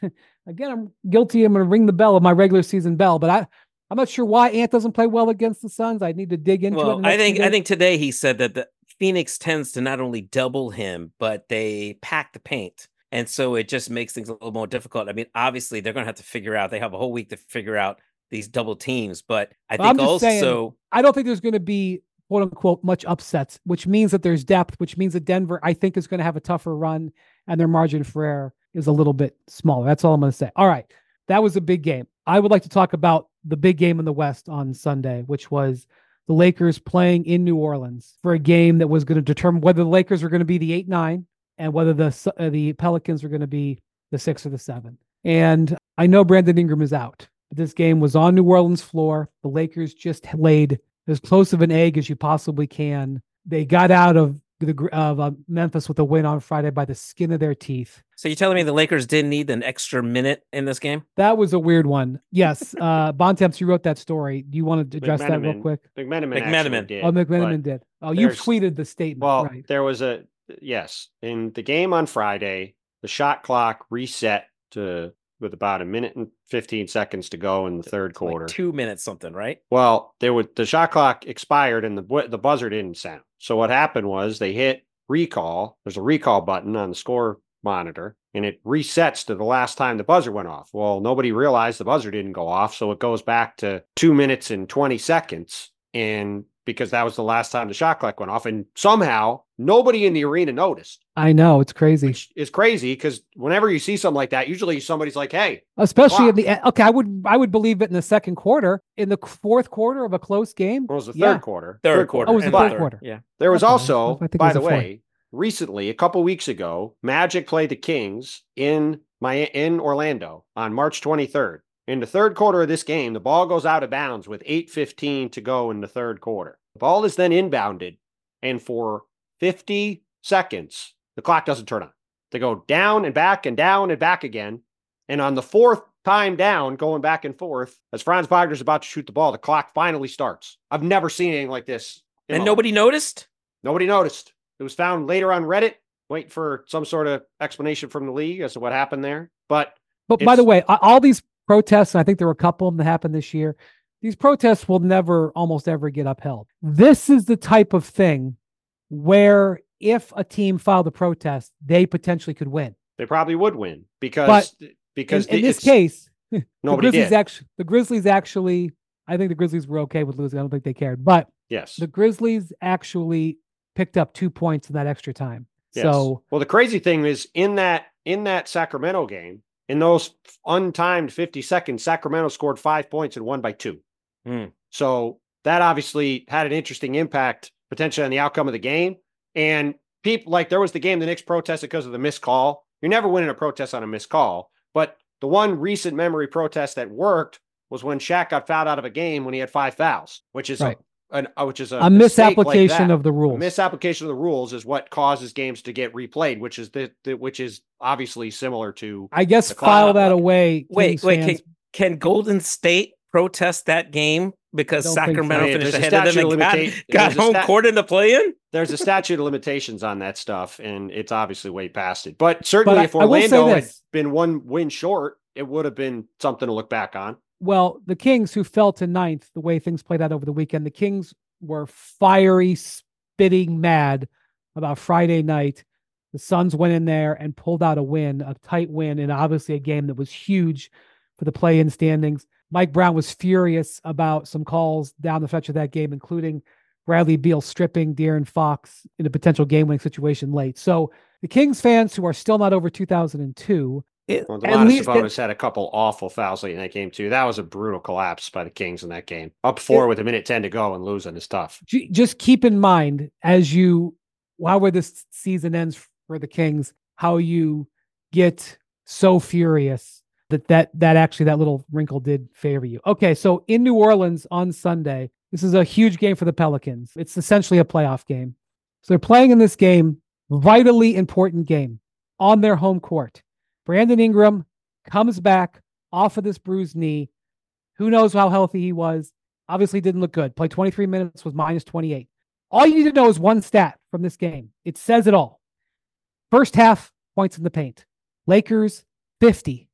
again, I'm guilty. I'm going to ring the bell of my regular season bell, but I, I'm not sure why Ant doesn't play well against the Suns. I need to dig into well, it. I think I think today he said that the Phoenix tends to not only double him, but they pack the paint. And so it just makes things a little more difficult. I mean, obviously, they're going to have to figure out, they have a whole week to figure out these double teams. But I but think I'm just also, saying, I don't think there's going to be, quote unquote, much upsets, which means that there's depth, which means that Denver, I think, is going to have a tougher run and their margin for error is a little bit smaller. That's all I'm going to say. All right. That was a big game. I would like to talk about the big game in the West on Sunday, which was the Lakers playing in New Orleans for a game that was going to determine whether the Lakers were going to be the eight nine and whether the uh, the Pelicans were going to be the six or the seven. And I know Brandon Ingram is out. But this game was on New Orleans floor. The Lakers just laid as close of an egg as you possibly can. They got out of the of uh, Memphis with a win on Friday by the skin of their teeth. So you're telling me the Lakers didn't need an extra minute in this game? That was a weird one. Yes. Uh, Bontemps, you wrote that story. Do you want to address that real quick? McMenamin, McMenamin did. Oh, McMenamin did. Oh, you tweeted the statement. Well, right. There was a, yes. In the game on Friday, the shot clock reset to with about a minute and fifteen seconds to go in the third It's quarter. Like two minutes something, right? Well, there would the shot clock expired and the the buzzer didn't sound. So what happened was they hit recall. There's a recall button on the score monitor and it resets to the last time the buzzer went off. Well, nobody realized the buzzer didn't go off. So it goes back to two minutes and twenty seconds. And because that was the last time the shot clock went off. And somehow nobody in the arena noticed. I know, it's crazy. Which is crazy because whenever you see something like that, usually somebody's like, hey. Especially clock. in the okay, I would I would believe it in the second quarter. In the fourth quarter of a close game. It was the third yeah. quarter. Third, third quarter. Oh, it was the and third quarter. Yeah. There was Okay. also, I think it by was the the fourth. way, recently, a couple weeks ago, Magic played the Kings in my in Orlando on March twenty-third. In the third quarter of this game, the ball goes out of bounds with eight fifteen to go in the third quarter. The ball is then inbounded, and for fifty seconds, the clock doesn't turn on. They go down and back and down and back again. And on the fourth time down, going back and forth, as Franz Wagner's about to shoot the ball, the clock finally starts. I've never seen anything like this. And nobody life. noticed? Nobody noticed. It was found later on Reddit. Wait for some sort of explanation from the league as to what happened there. But but by the way, all these protests, and I think there were a couple of them that happened this year, these protests will never, almost ever get upheld. This is the type of thing where if a team filed a protest, they potentially could win. They probably would win because but because in, in this case, nobody the Grizzlies did. Actually, the Grizzlies actually, I think the Grizzlies were okay with losing. I don't think they cared. But yes, the Grizzlies actually picked up two points in that extra time. Yes. So, well, the crazy thing is in that in that Sacramento game, in those untimed fifty seconds, Sacramento scored five points and won by two. Mm. So that obviously had an interesting impact potentially on the outcome of the game. And people like there was the game the Knicks protested because of the missed call. You're never winning a protest on a missed call. But the one recent memory protest that worked was when Shaq got fouled out of a game when he had five fouls, which is right. a, an, which is a, a misapplication like of the rules. A misapplication of the rules is what causes games to get replayed, which is the, the which is obviously similar to. I guess file that away. Wait, Kings wait, fans. can, can Golden State protest that game because Sacramento so. finished I mean, ahead of them and got, limita- got home stat- court in the play-in? There's a statute of limitations on that stuff, and it's obviously way past it. But certainly, but if I, Orlando I had been one win short, it would have been something to look back on. Well, the Kings, who fell to ninth, the way things played out over the weekend, the Kings were fiery, spitting mad about Friday night. The Suns went in there and pulled out a win, a tight win, and obviously a game that was huge for the play-in standings. Mike Brown was furious about some calls down the stretch of that game, including Bradley Beal stripping De'Aaron Fox in a potential game-winning situation late. So the Kings fans who are still not over two thousand two, it, well, at least Sabonis had a couple awful fouls late in that game too. That was a brutal collapse by the Kings in that game. Up four it, with a minute ten to go and losing is tough. Just keep in mind as you, however this season ends for the Kings, how you get so furious that that that actually that little wrinkle did favor you. Okay, so in New Orleans on Sunday, this is a huge game for the Pelicans. It's essentially a playoff game. So they're playing in this game, vitally important game on their home court. Brandon Ingram comes back off of this bruised knee. Who knows how healthy he was? Obviously didn't look good. Played twenty-three minutes, was minus twenty-eight. All you need to know is one stat from this game. It says it all. First half, points in the paint. Lakers, fifty.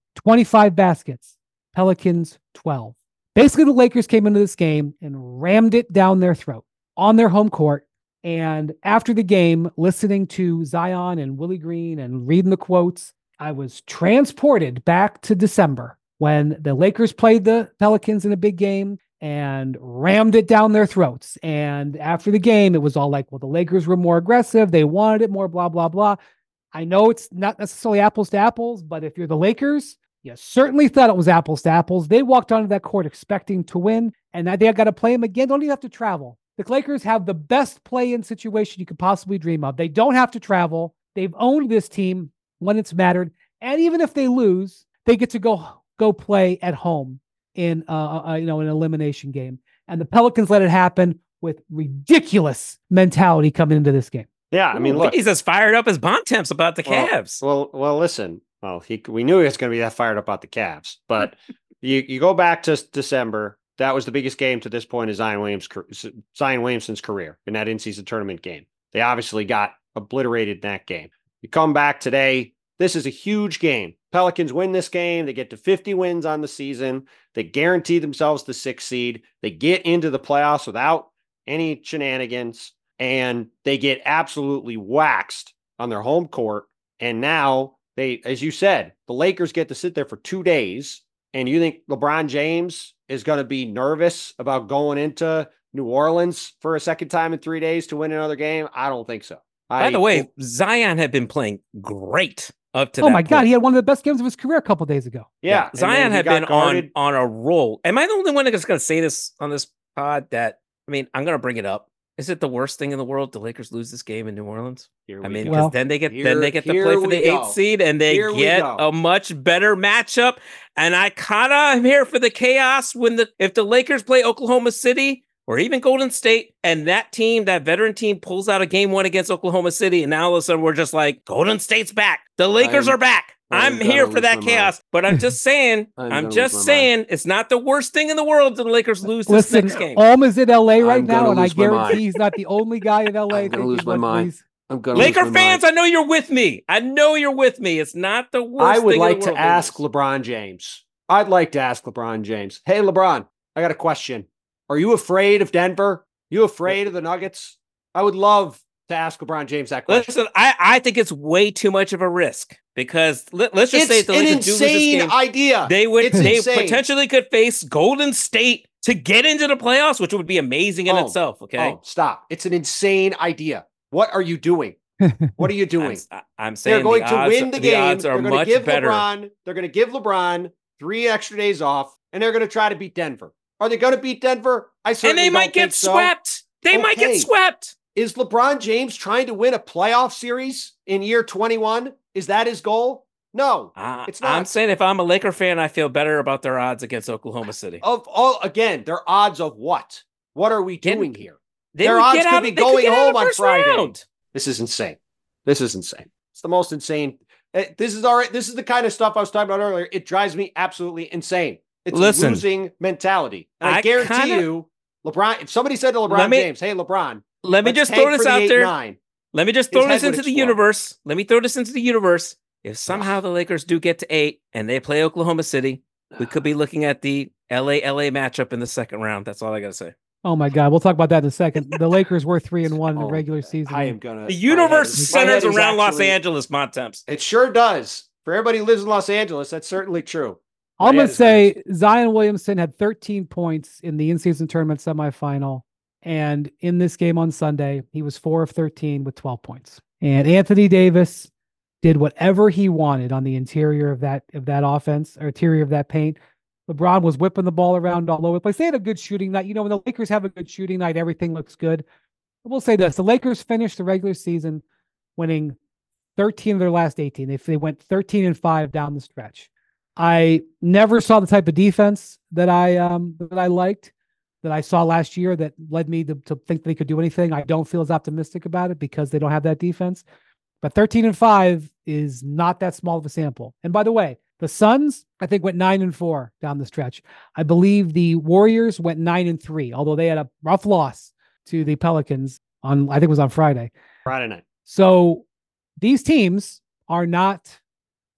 twenty-five baskets. Pelicans, twelve. Basically, the Lakers came into this game and rammed it down their throat on their home court. And after the game, listening to Zion and Willie Green and reading the quotes, I was transported back to December when the Lakers played the Pelicans in a big game and rammed it down their throats. And after the game, it was all like, well, the Lakers were more aggressive. They wanted it more, blah, blah, blah. I know it's not necessarily apples to apples, but if you're the Lakers, you certainly thought it was apples to apples. They walked onto that court expecting to win, and now they got to play them again. Don't even have to travel. The Lakers have the best play-in situation you could possibly dream of. They don't have to travel. They've owned this team when it's mattered. And even if they lose, they get to go go play at home in uh, uh, you know an elimination game. And the Pelicans let it happen with ridiculous mentality coming into this game. Yeah, I mean, look, he's as fired up as Bontemps about the well, Cavs. Well, well, listen. Well, he we knew he was going to be that fired up about the Cavs, but you you go back to December. That was the biggest game to this point of Zion Williams Zion Williamson's career in that in-season tournament game. They obviously got obliterated in that game. You come back today. This is a huge game. Pelicans win this game. They get to fifty wins on the season. They guarantee themselves the sixth seed. They get into the playoffs without any shenanigans, and they get absolutely waxed on their home court. And now they, as you said, the Lakers get to sit there for two days. And you think LeBron James is going to be nervous about going into New Orleans for a second time in three days to win another game? I don't think so. By I, the way, Zion had been playing great up to oh that my point. God, he had one of the best games of his career a couple days ago. Yeah, yeah. Zion had been guarded. on, on a roll. Am I the only one that's going to say this on this pod? That I mean, I'm going to bring it up. Is it the worst thing in the world the Lakers lose this game in New Orleans? Here I we mean, go. because Well, then they get here- then they get to here play for we the go. eighth seed, and they Here we get go. a much better matchup. And I kind of am here for the chaos when the if the Lakers play Oklahoma City or even Golden State, and that team, that veteran team, pulls out a game one against Oklahoma City, and now all of a sudden we're just like, Golden State's back. The Lakers I'm- are back. I'm I'm gonna here for lose that my chaos. But I'm just saying, I'm I'm gonna just lose my saying, it's not the worst thing in the world that the Lakers lose this Listen, next game. Alma's in L A right I'm now, gonna and I lose my mind. guarantee he's not the only guy in L A. I'm gonna thinking lose my what mind. these- I'm going Laker fans, I know you're with me. I know you're with me. It's not the worst I would thing like in the to world ask lose. LeBron James. I'd like to ask LeBron James. Hey, LeBron, I got a question. Are you afraid of Denver? You afraid of the Nuggets? I would love to ask LeBron James that question. Listen, I, I think it's way too much of a risk because let, us just It's say if the an Lakers do lose this insane game, idea. they would It's they insane. potentially could face Golden State to get into the playoffs, which would be amazing in Oh, itself. Okay, Oh, stop. It's an insane idea. What are you doing? What are you doing? I'm, I'm saying They're going the to odds, win the game. odds They're are going to much give better. LeBron. They're going to give LeBron three extra days off, and they're going to try to beat Denver. Are they going to beat Denver? I And certainly they don't might get think so. swept. They might Okay. get swept. Is LeBron James trying to win a playoff series in year twenty-one? Is that his goal? No, Uh, it's not. I'm saying if I'm a Laker fan, I feel better about their odds against Oklahoma City. Of all again, their odds of what? What are we Get- doing here? They their would odds get could out, be they could going get out of home the on first Friday. round. This is insane. This is insane. It's the most insane. eh, This is all right. This is the kind of stuff I was talking about earlier. It drives me absolutely insane. It's Listen, a losing mentality. And I, I guarantee kinda- you, LeBron, if somebody said to LeBron Let me- James, hey, LeBron, Let me let's just tank throw this for the out eight there. nine. Let me just His throw this head would into the explode. universe. Let me throw this into the universe. If somehow the Lakers do get to eight and they play Oklahoma City, we could be looking at the L A L A matchup in the second round. That's all I got to say. Oh my God, we'll talk about that in a second. The Lakers were three and one in the Oh, regular season. I am gonna. The my universe head is- my head centers is around Los actually- Angeles, Montemps. It sure does. For everybody who lives in Los Angeles, that's certainly true. I'm My gonna head is say Zion Williamson had thirteen points in the in-season tournament semifinal, and in this game on Sunday, he was four of thirteen with twelve points. And Anthony Davis did whatever he wanted on the interior of that of that offense or interior of that paint. LeBron was whipping the ball around all over the place. They had a good shooting night. You know, when the Lakers have a good shooting night, everything looks good. We'll say this: the Lakers finished the regular season winning thirteen of their last eighteen. They they went thirteen and five down the stretch. I never saw the type of defense that I um that I liked that I saw last year that led me to, to think they could do anything. I don't feel as optimistic about it because they don't have that defense. But thirteen and five is not that small of a sample. And by the way, the Suns, I think, went nine and four down the stretch. I believe the Warriors went nine and three, although they had a rough loss to the Pelicans on, I think it was on Friday. Friday night. So these teams are not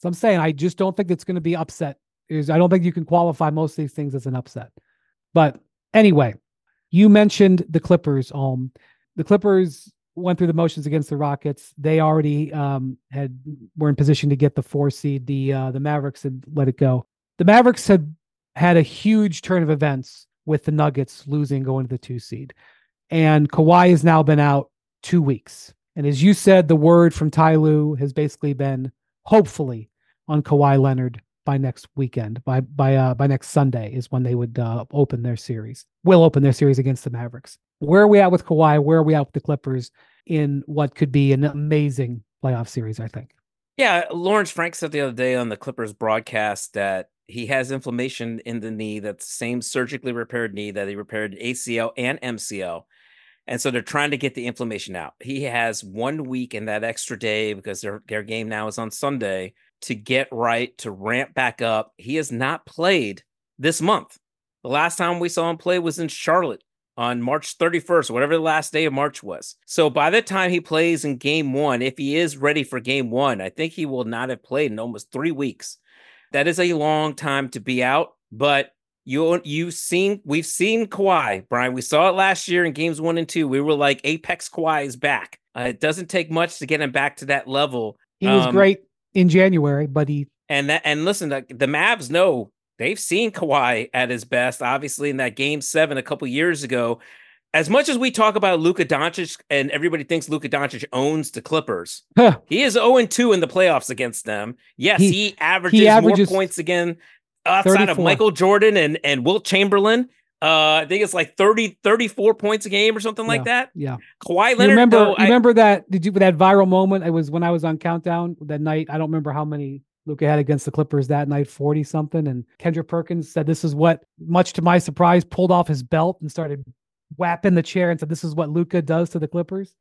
So I'm saying I just don't think it's going to be upset. Is I don't think you can qualify most of these things as an upset. But anyway, you mentioned the Clippers. Um, the Clippers went through the motions against the Rockets. They already um, had were in position to get the four seed. The uh, the Mavericks had let it go. The Mavericks had had a huge turn of events with the Nuggets losing going to the two seed, and Kawhi has now been out two weeks. And as you said, the word from Ty Lue has basically been hopefully on Kawhi Leonard by next weekend, by by uh, by next Sunday is when they would uh, open their series. Will open their series against the Mavericks. Where are we at with Kawhi? Where are we at with the Clippers in what could be an amazing playoff series? I think. Yeah, Lawrence Frank said the other day on the Clippers broadcast that he has inflammation in the knee. That's the same surgically repaired knee that he repaired A C L and M C L. And so they're trying to get the inflammation out. He has one week in that extra day because their, their game now is on Sunday to get right, to ramp back up. He has not played this month. The last time we saw him play was in Charlotte on March thirty-first, whatever the last day of March was. So by the time he plays in game one, if he is ready for game one, I think he will not have played in almost three weeks. That is a long time to be out, but You you've seen we've seen Kawhi, Brian. We saw it last year in games one and two. We were like, Apex Kawhi is back. Uh, it doesn't take much to get him back to that level. He was um, great in January, but he and that and listen, the, the Mavs know they've seen Kawhi at his best. Obviously, in that game seven a couple years ago. As much as we talk about Luka Doncic and everybody thinks Luka Doncic owns the Clippers, huh. he is zero and two in the playoffs against them. Yes, he, he averages he averages more points again. Outside thirty-four. Of Michael Jordan and, and Wilt Chamberlain, uh, I think it's like thirty, thirty-four points a game or something yeah, like that. Yeah. Kawhi Leonard. You remember, though, you I, remember that? Did you that viral moment? It was when I was on Countdown that night. I don't remember how many Luka had against the Clippers that night, forty something. And Kendrick Perkins said, "This is what," much to my surprise, pulled off his belt and started whapping the chair and said, "This is what Luka does to the Clippers."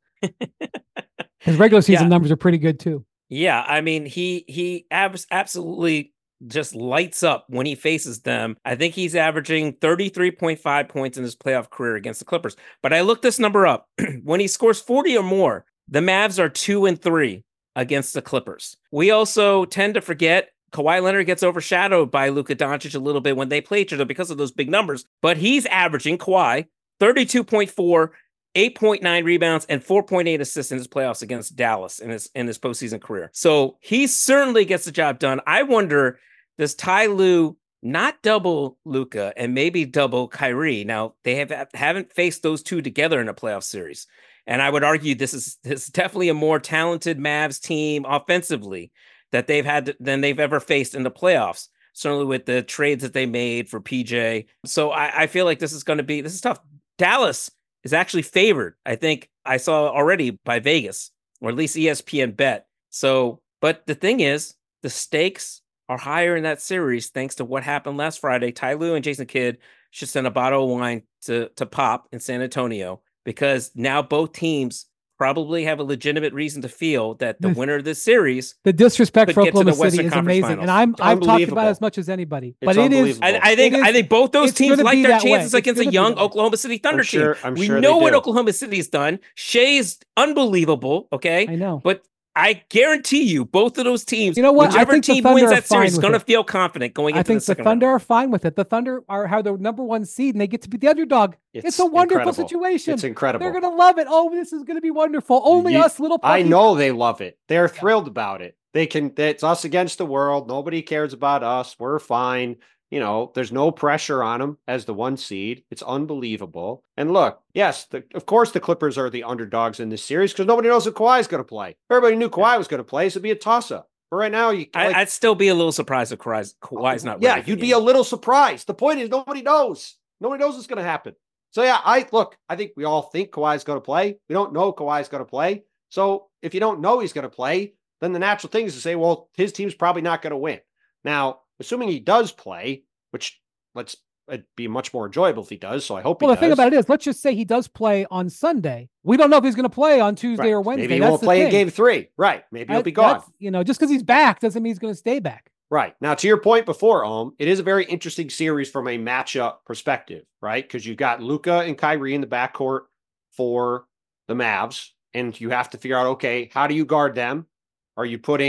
His regular season yeah. numbers are pretty good too. Yeah, I mean, he he abs- absolutely. just lights up when he faces them. I think he's averaging thirty-three point five points in his playoff career against the Clippers. But I looked this number up. When he scores forty or more, the Mavs are two and three against the Clippers. We also tend to forget Kawhi Leonard gets overshadowed by Luka Doncic a little bit when they play each other because of those big numbers. But he's averaging, Kawhi, thirty-two point four, eight point nine rebounds, and four point eight assists in his playoffs against Dallas in his, in his postseason career. So he certainly gets the job done. I wonder, does Ty Lue not double Luka and maybe double Kyrie? Now, they have, haven't faced those two together in a playoff series. And I would argue this is, this is definitely a more talented Mavs team offensively that they've had to, than they've ever faced in the playoffs, certainly with the trades that they made for P J. So I, I feel like this is going to be, this is tough. Dallas is actually favored, I think I saw already by Vegas, or at least E S P N bet. So, but the thing is, the stakes are higher in that series thanks to what happened last Friday. Ty Lue and Jason Kidd should send a bottle of wine to, to Pop in San Antonio, because now both teams probably have a legitimate reason to feel that the winner of this series, the disrespect for Oklahoma City is amazing, finals. And I'm I've talked about it as much as anybody. But it is. I, I think is, I think both those teams like their chances against a young Oklahoma City Thunder I'm sure, team. I'm we sure know what Oklahoma City's done. Shea's unbelievable. Okay, I know, but I guarantee you, both of those teams, you know what? whichever I think team wins that series is going to feel confident going into I think the second the Thunder round. are fine with it. The Thunder are how the number one seed and they get to be the underdog. It's, it's a wonderful incredible. situation. It's incredible. They're going to love it. Oh, this is going to be wonderful. Only you, us little I puppies. know they love it. They're thrilled about it. They can, it's us against the world. Nobody cares about us. We're fine. You know, there's no pressure on them as the one seed. It's unbelievable. And look, yes, the, of course the Clippers are the underdogs in this series because nobody knows if Kawhi is going to play. Everybody knew Kawhi was going to play, so it'd be a toss-up. But right now, you, like, I, I'd still be a little surprised if Kawhi's, Kawhi's not. Yeah, ready you'd be a little surprised. The point is, nobody knows. Nobody knows what's going to happen. So yeah, I look. I think we all think Kawhi's going to play. We don't know Kawhi's going to play. So if you don't know he's going to play, then the natural thing is to say, well, his team's probably not going to win. Now, assuming he does play, which let's it'd be much more enjoyable if he does. So I hope. Well, he the does. thing about it is, let's just say he does play on Sunday. We don't know if he's going to play on Tuesday right. or Wednesday. Maybe he that's won't play thing. in Game Three. Right? Maybe that, he'll be gone. You know, just because he's back doesn't mean he's going to stay back. Right. Now, to your point before, um, it is a very interesting series from a matchup perspective, right? Because you've got Luka and Kyrie in the backcourt for the Mavs, and you have to figure out, okay, how do you guard them? Are you putting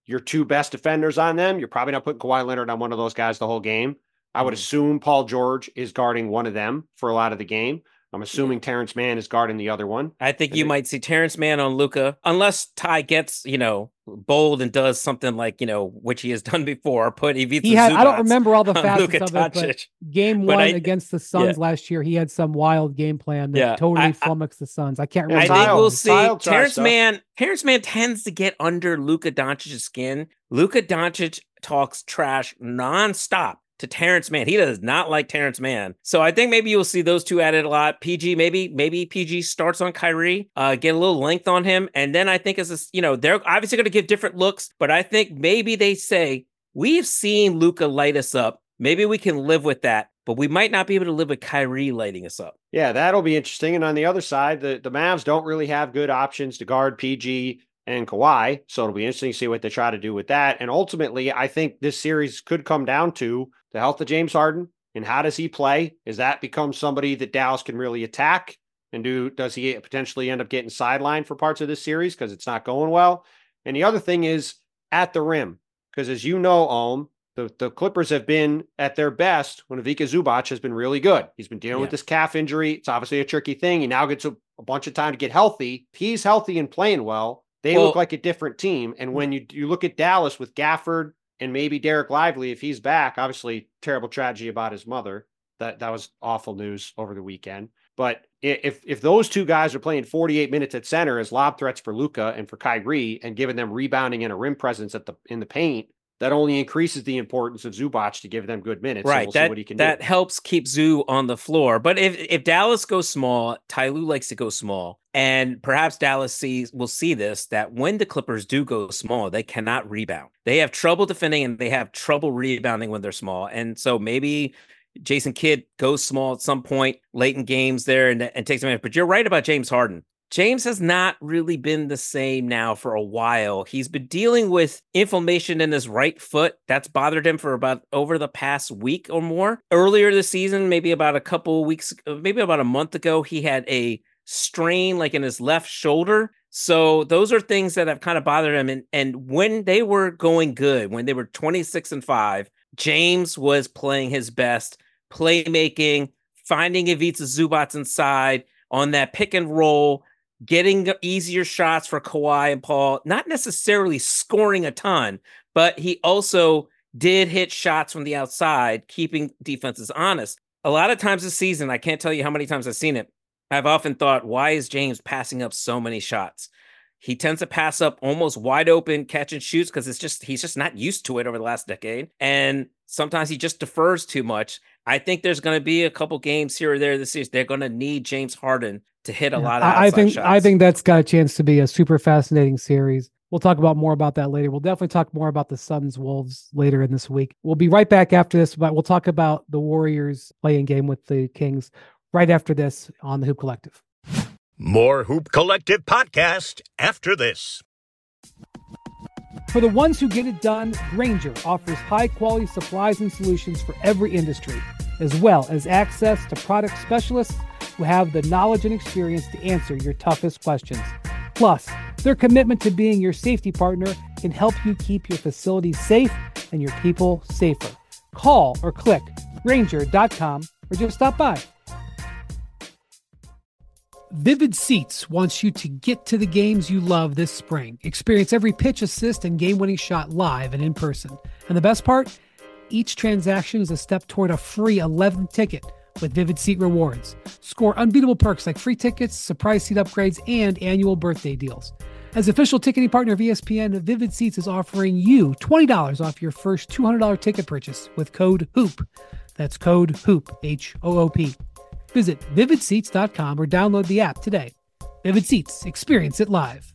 your two best defenders on them. You're probably not putting Kawhi Leonard on one of those guys the whole game. I would mm-hmm. assume Paul George is guarding one of them for a lot of the game. I'm assuming yeah. Terrence Mann is guarding the other one. I think you it, might see Terrence Mann on Luka, unless Ty gets, you know, bold and does something like, you know, which he has done before. Put Ivica he had. Zubac I don't remember all the facets Luka of it, Doncic. but game but one I, against the Suns yeah. last year, he had some wild game plan that yeah. totally I, flummoxed the Suns. I can't remember. I think we'll see. Tile Terrence stuff. Mann. Terrence Mann tends to get under Luka Doncic's skin. Luka Doncic talks trash nonstop to Terrence Mann. He does not like Terrence Mann. So I think maybe you'll see those two added a lot. P G, maybe, maybe P G starts on Kyrie, uh, get a little length on him. And then I think as a, you know, they're obviously going to give different looks, but I think maybe they say, we've seen Luka light us up. Maybe we can live with that, but we might not be able to live with Kyrie lighting us up. Yeah, that'll be interesting. And on the other side, the, the Mavs don't really have good options to guard P G and Kawhi. So it'll be interesting to see what they try to do with that. And ultimately, I think this series could come down to the health of James Harden and how does he play? Is that become somebody that Dallas can really attack? And do does he potentially end up getting sidelined for parts of this series because it's not going well? And the other thing is at the rim, because as you know, Ohm, the, the Clippers have been at their best when Ivica Zubac has been really good. He's been dealing yeah. with this calf injury. It's obviously a tricky thing. He now gets a, a bunch of time to get healthy. If he's healthy and playing well, they well, look like a different team. And when you you look at Dallas with Gafford and maybe Derek Lively, if he's back, obviously terrible tragedy about his mother. That that was awful news over the weekend. But if if those two guys are playing forty-eight minutes at center as lob threats for Luka and for Kyrie and giving them rebounding and a rim presence at the in the paint, that only increases the importance of Zubac to give them good minutes. Right. We'll that see what he can that do. helps keep Zoo on the floor. But if, if Dallas goes small, Ty Lue likes to go small. And perhaps Dallas sees will see this, that when the Clippers do go small, they cannot rebound. They have trouble defending and they have trouble rebounding when they're small. And so maybe Jason Kidd goes small at some point late in games there and, and takes a minute. But you're right about James Harden. James has not really been the same now for a while. He's been dealing with inflammation in his right foot. That's bothered him for about over the past week or more. Earlier this season, maybe about a couple of weeks, maybe about a month ago, he had a strain like in his left shoulder. So those are things that have kind of bothered him. And, and when they were going good, when they were twenty-six and five, James was playing his best, playmaking, finding Ivica Zubac inside on that pick and roll, getting easier shots for Kawhi and Paul, not necessarily scoring a ton, but he also did hit shots from the outside, keeping defenses honest. A lot of times this season, I can't tell you how many times I've seen it. I've often thought, why is James passing up so many shots? He tends to pass up almost wide open catch and shoots because it's just he's just not used to it over the last decade. And sometimes he just defers too much. I think there's going to be a couple games here or there this season. They're going to need James Harden to hit a yeah, lot of outside I think shots. I think that's got a chance to be a super fascinating series. We'll talk about more about that later. We'll definitely talk more about the Suns Wolves later in this week. We'll be right back after this, but we'll talk about the Warriors playing game with the Kings right after this on the Hoop Collective. More Hoop Collective podcast after this. For the ones who get it done, Grainger offers high-quality supplies and solutions for every industry, as well as access to product specialists who have the knowledge and experience to answer your toughest questions. Plus, their commitment to being your safety partner can help you keep your facilities safe and your people safer. Call or click Grainger dot com or just stop by. Vivid Seats wants you to get to the games you love this spring. Experience every pitch, assist, and game-winning shot live and in person. And the best part? Each transaction is a step toward a free eleventh ticket with Vivid Seat Rewards. Score unbeatable perks like free tickets, surprise seat upgrades, and annual birthday deals. As official ticketing partner of E S P N, Vivid Seats is offering you twenty dollars off your first two hundred dollars ticket purchase with code HOOP. That's code HOOP, H O O P. Visit vivid seats dot com or download the app today. Vivid Seats. Experience it live.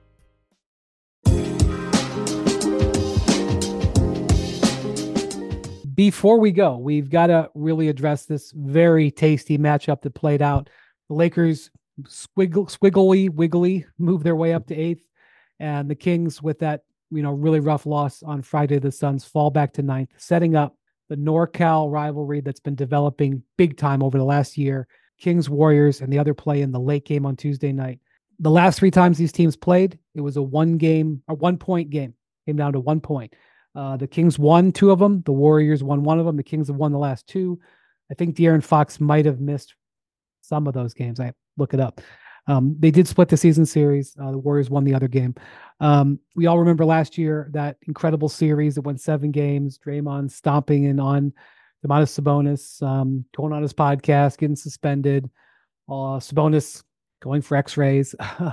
Before we go, we've got to really address this very tasty matchup that played out. The Lakers squiggle, squiggly, wiggly move their way up to eighth, and the Kings, with that you know really rough loss on Friday, the Suns fall back to ninth, setting up the NorCal rivalry that's been developing big time over the last year. Kings, Warriors, and the other play in the late game on Tuesday night. The last three times these teams played, it was a one game, a one point game Came down to one point. Uh, the Kings won two of them. The Warriors won one of them. The Kings have won the last two. I think De'Aaron Fox might have missed some of those games. I look it up. Um, they did split the season series. Uh, the Warriors won the other game. Um, we all remember last year that incredible series that went seven games. Draymond stomping in on Domantas Sabonis, um, going on his podcast, getting suspended. Uh, Sabonis going for X-rays.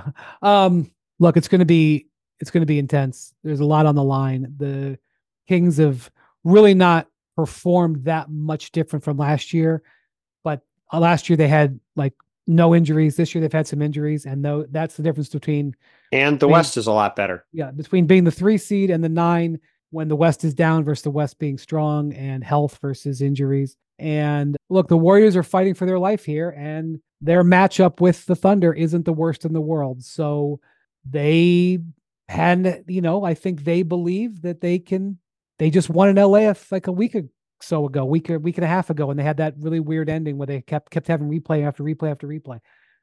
um, look, it's going to be it's going to be intense. There's a lot on the line. The Kings have really not performed that much different from last year, but uh, last year they had like no injuries. This year they've had some injuries, and though that's the difference between and the being, West is a lot better. Yeah, between being the three seed and the nine when the West is down versus the West being strong, and health versus injuries. And look, the Warriors are fighting for their life here, and their matchup with the Thunder isn't the worst in the world. So they had, you know, I think they believe that they can. They just won in L A like a week ago. so ago, week a week and a half ago, and they had that really weird ending where they kept kept having replay after replay after replay.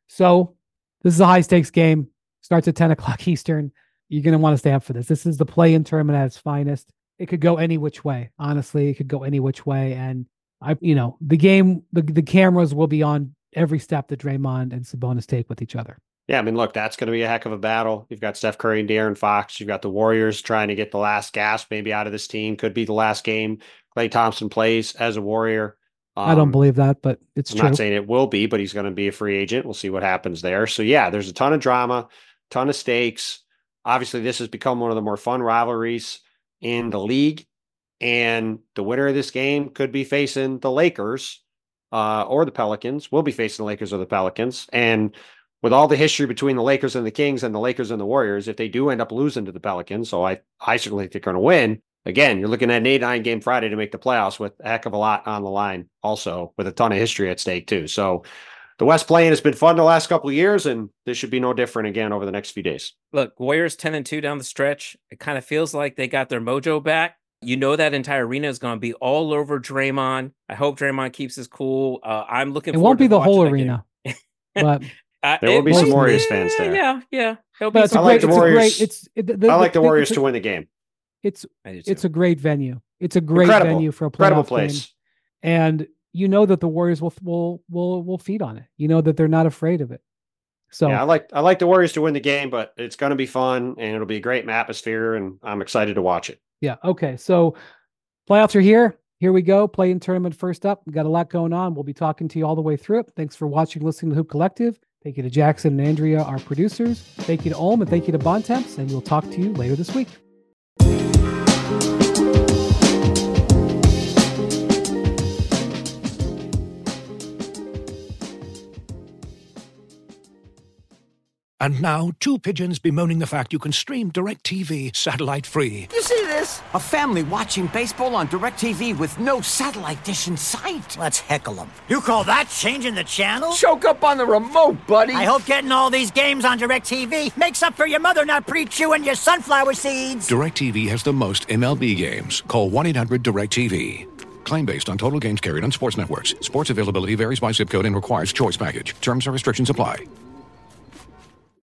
So this is a high stakes game. Starts at ten o'clock Eastern. You're going to want to stay up for this. This is the play-in tournament at its finest. It could go any which way. Honestly, it could go any which way. And I, you know, the game, the the cameras will be on every step that Draymond and Sabonis take with each other. Yeah, I mean, look, that's going to be a heck of a battle. You've got Steph Curry and De'Aaron Fox. You've got the Warriors trying to get the last gasp maybe out of this team. Could be the last game Klay Thompson plays as a Warrior. Um, I don't believe that, but it's I'm true. not saying it will be, but he's going to be a free agent. We'll see what happens there. So, yeah, there's a ton of drama, ton of stakes. Obviously, this has become one of the more fun rivalries in the league. And the winner of this game could be facing the Lakers uh, or the Pelicans. We'll be facing the Lakers or the Pelicans. And with all the history between the Lakers and the Kings and the Lakers and the Warriors, if they do end up losing to the Pelicans, so I, I certainly think they're going to win. Again, you're looking at an eight nine game Friday to make the playoffs with a heck of a lot on the line, also with a ton of history at stake too. So the West playing has been fun the last couple of years, and this should be no different again over the next few days. Look, Warriors ten and two down the stretch. It kind of feels like they got their mojo back. You know that entire arena is going to be all over Draymond. I hope Draymond keeps his cool. Uh, I'm looking. It forward won't be to the whole watching arena, but. Uh, there will it, be some mostly, Warriors fans there. Yeah, yeah. He'll but be it's a some I like great, the it's Warriors. A great, it's, it, the, I like the the, Warriors a, to win the game. It's I do too. it's a great venue. It's a great Incredible. venue for a Incredible playoff place. game, and you know that the Warriors will will will will feed on it. You know that they're not afraid of it. So yeah, I like I like the Warriors to win the game, but it's going to be fun and it'll be a great atmosphere, and I'm excited to watch it. yeah, okay. So playoffs are here. Here we go. Play-in tournament first up. We've got a lot going on. We'll be talking to you all the way through it. Thanks for watching, listening to Hoop Collective. Thank you to Jackson and Andrea, our producers. Thank you to Olm, and thank you to Bontemps, and we'll talk to you later this week. And now, two pigeons bemoaning the fact you can stream DirecTV satellite-free. You see this? A family watching baseball on DirecTV with no satellite dish in sight. Let's heckle them. You call that changing the channel? Choke up on the remote, buddy. I hope getting all these games on DirecTV makes up for your mother not pre-chewing your sunflower seeds. DirecTV has the most M L B games. Call one eight hundred direct T V. Claim based on total games carried on sports networks. Sports availability varies by zip code and requires choice package. Terms and restrictions apply.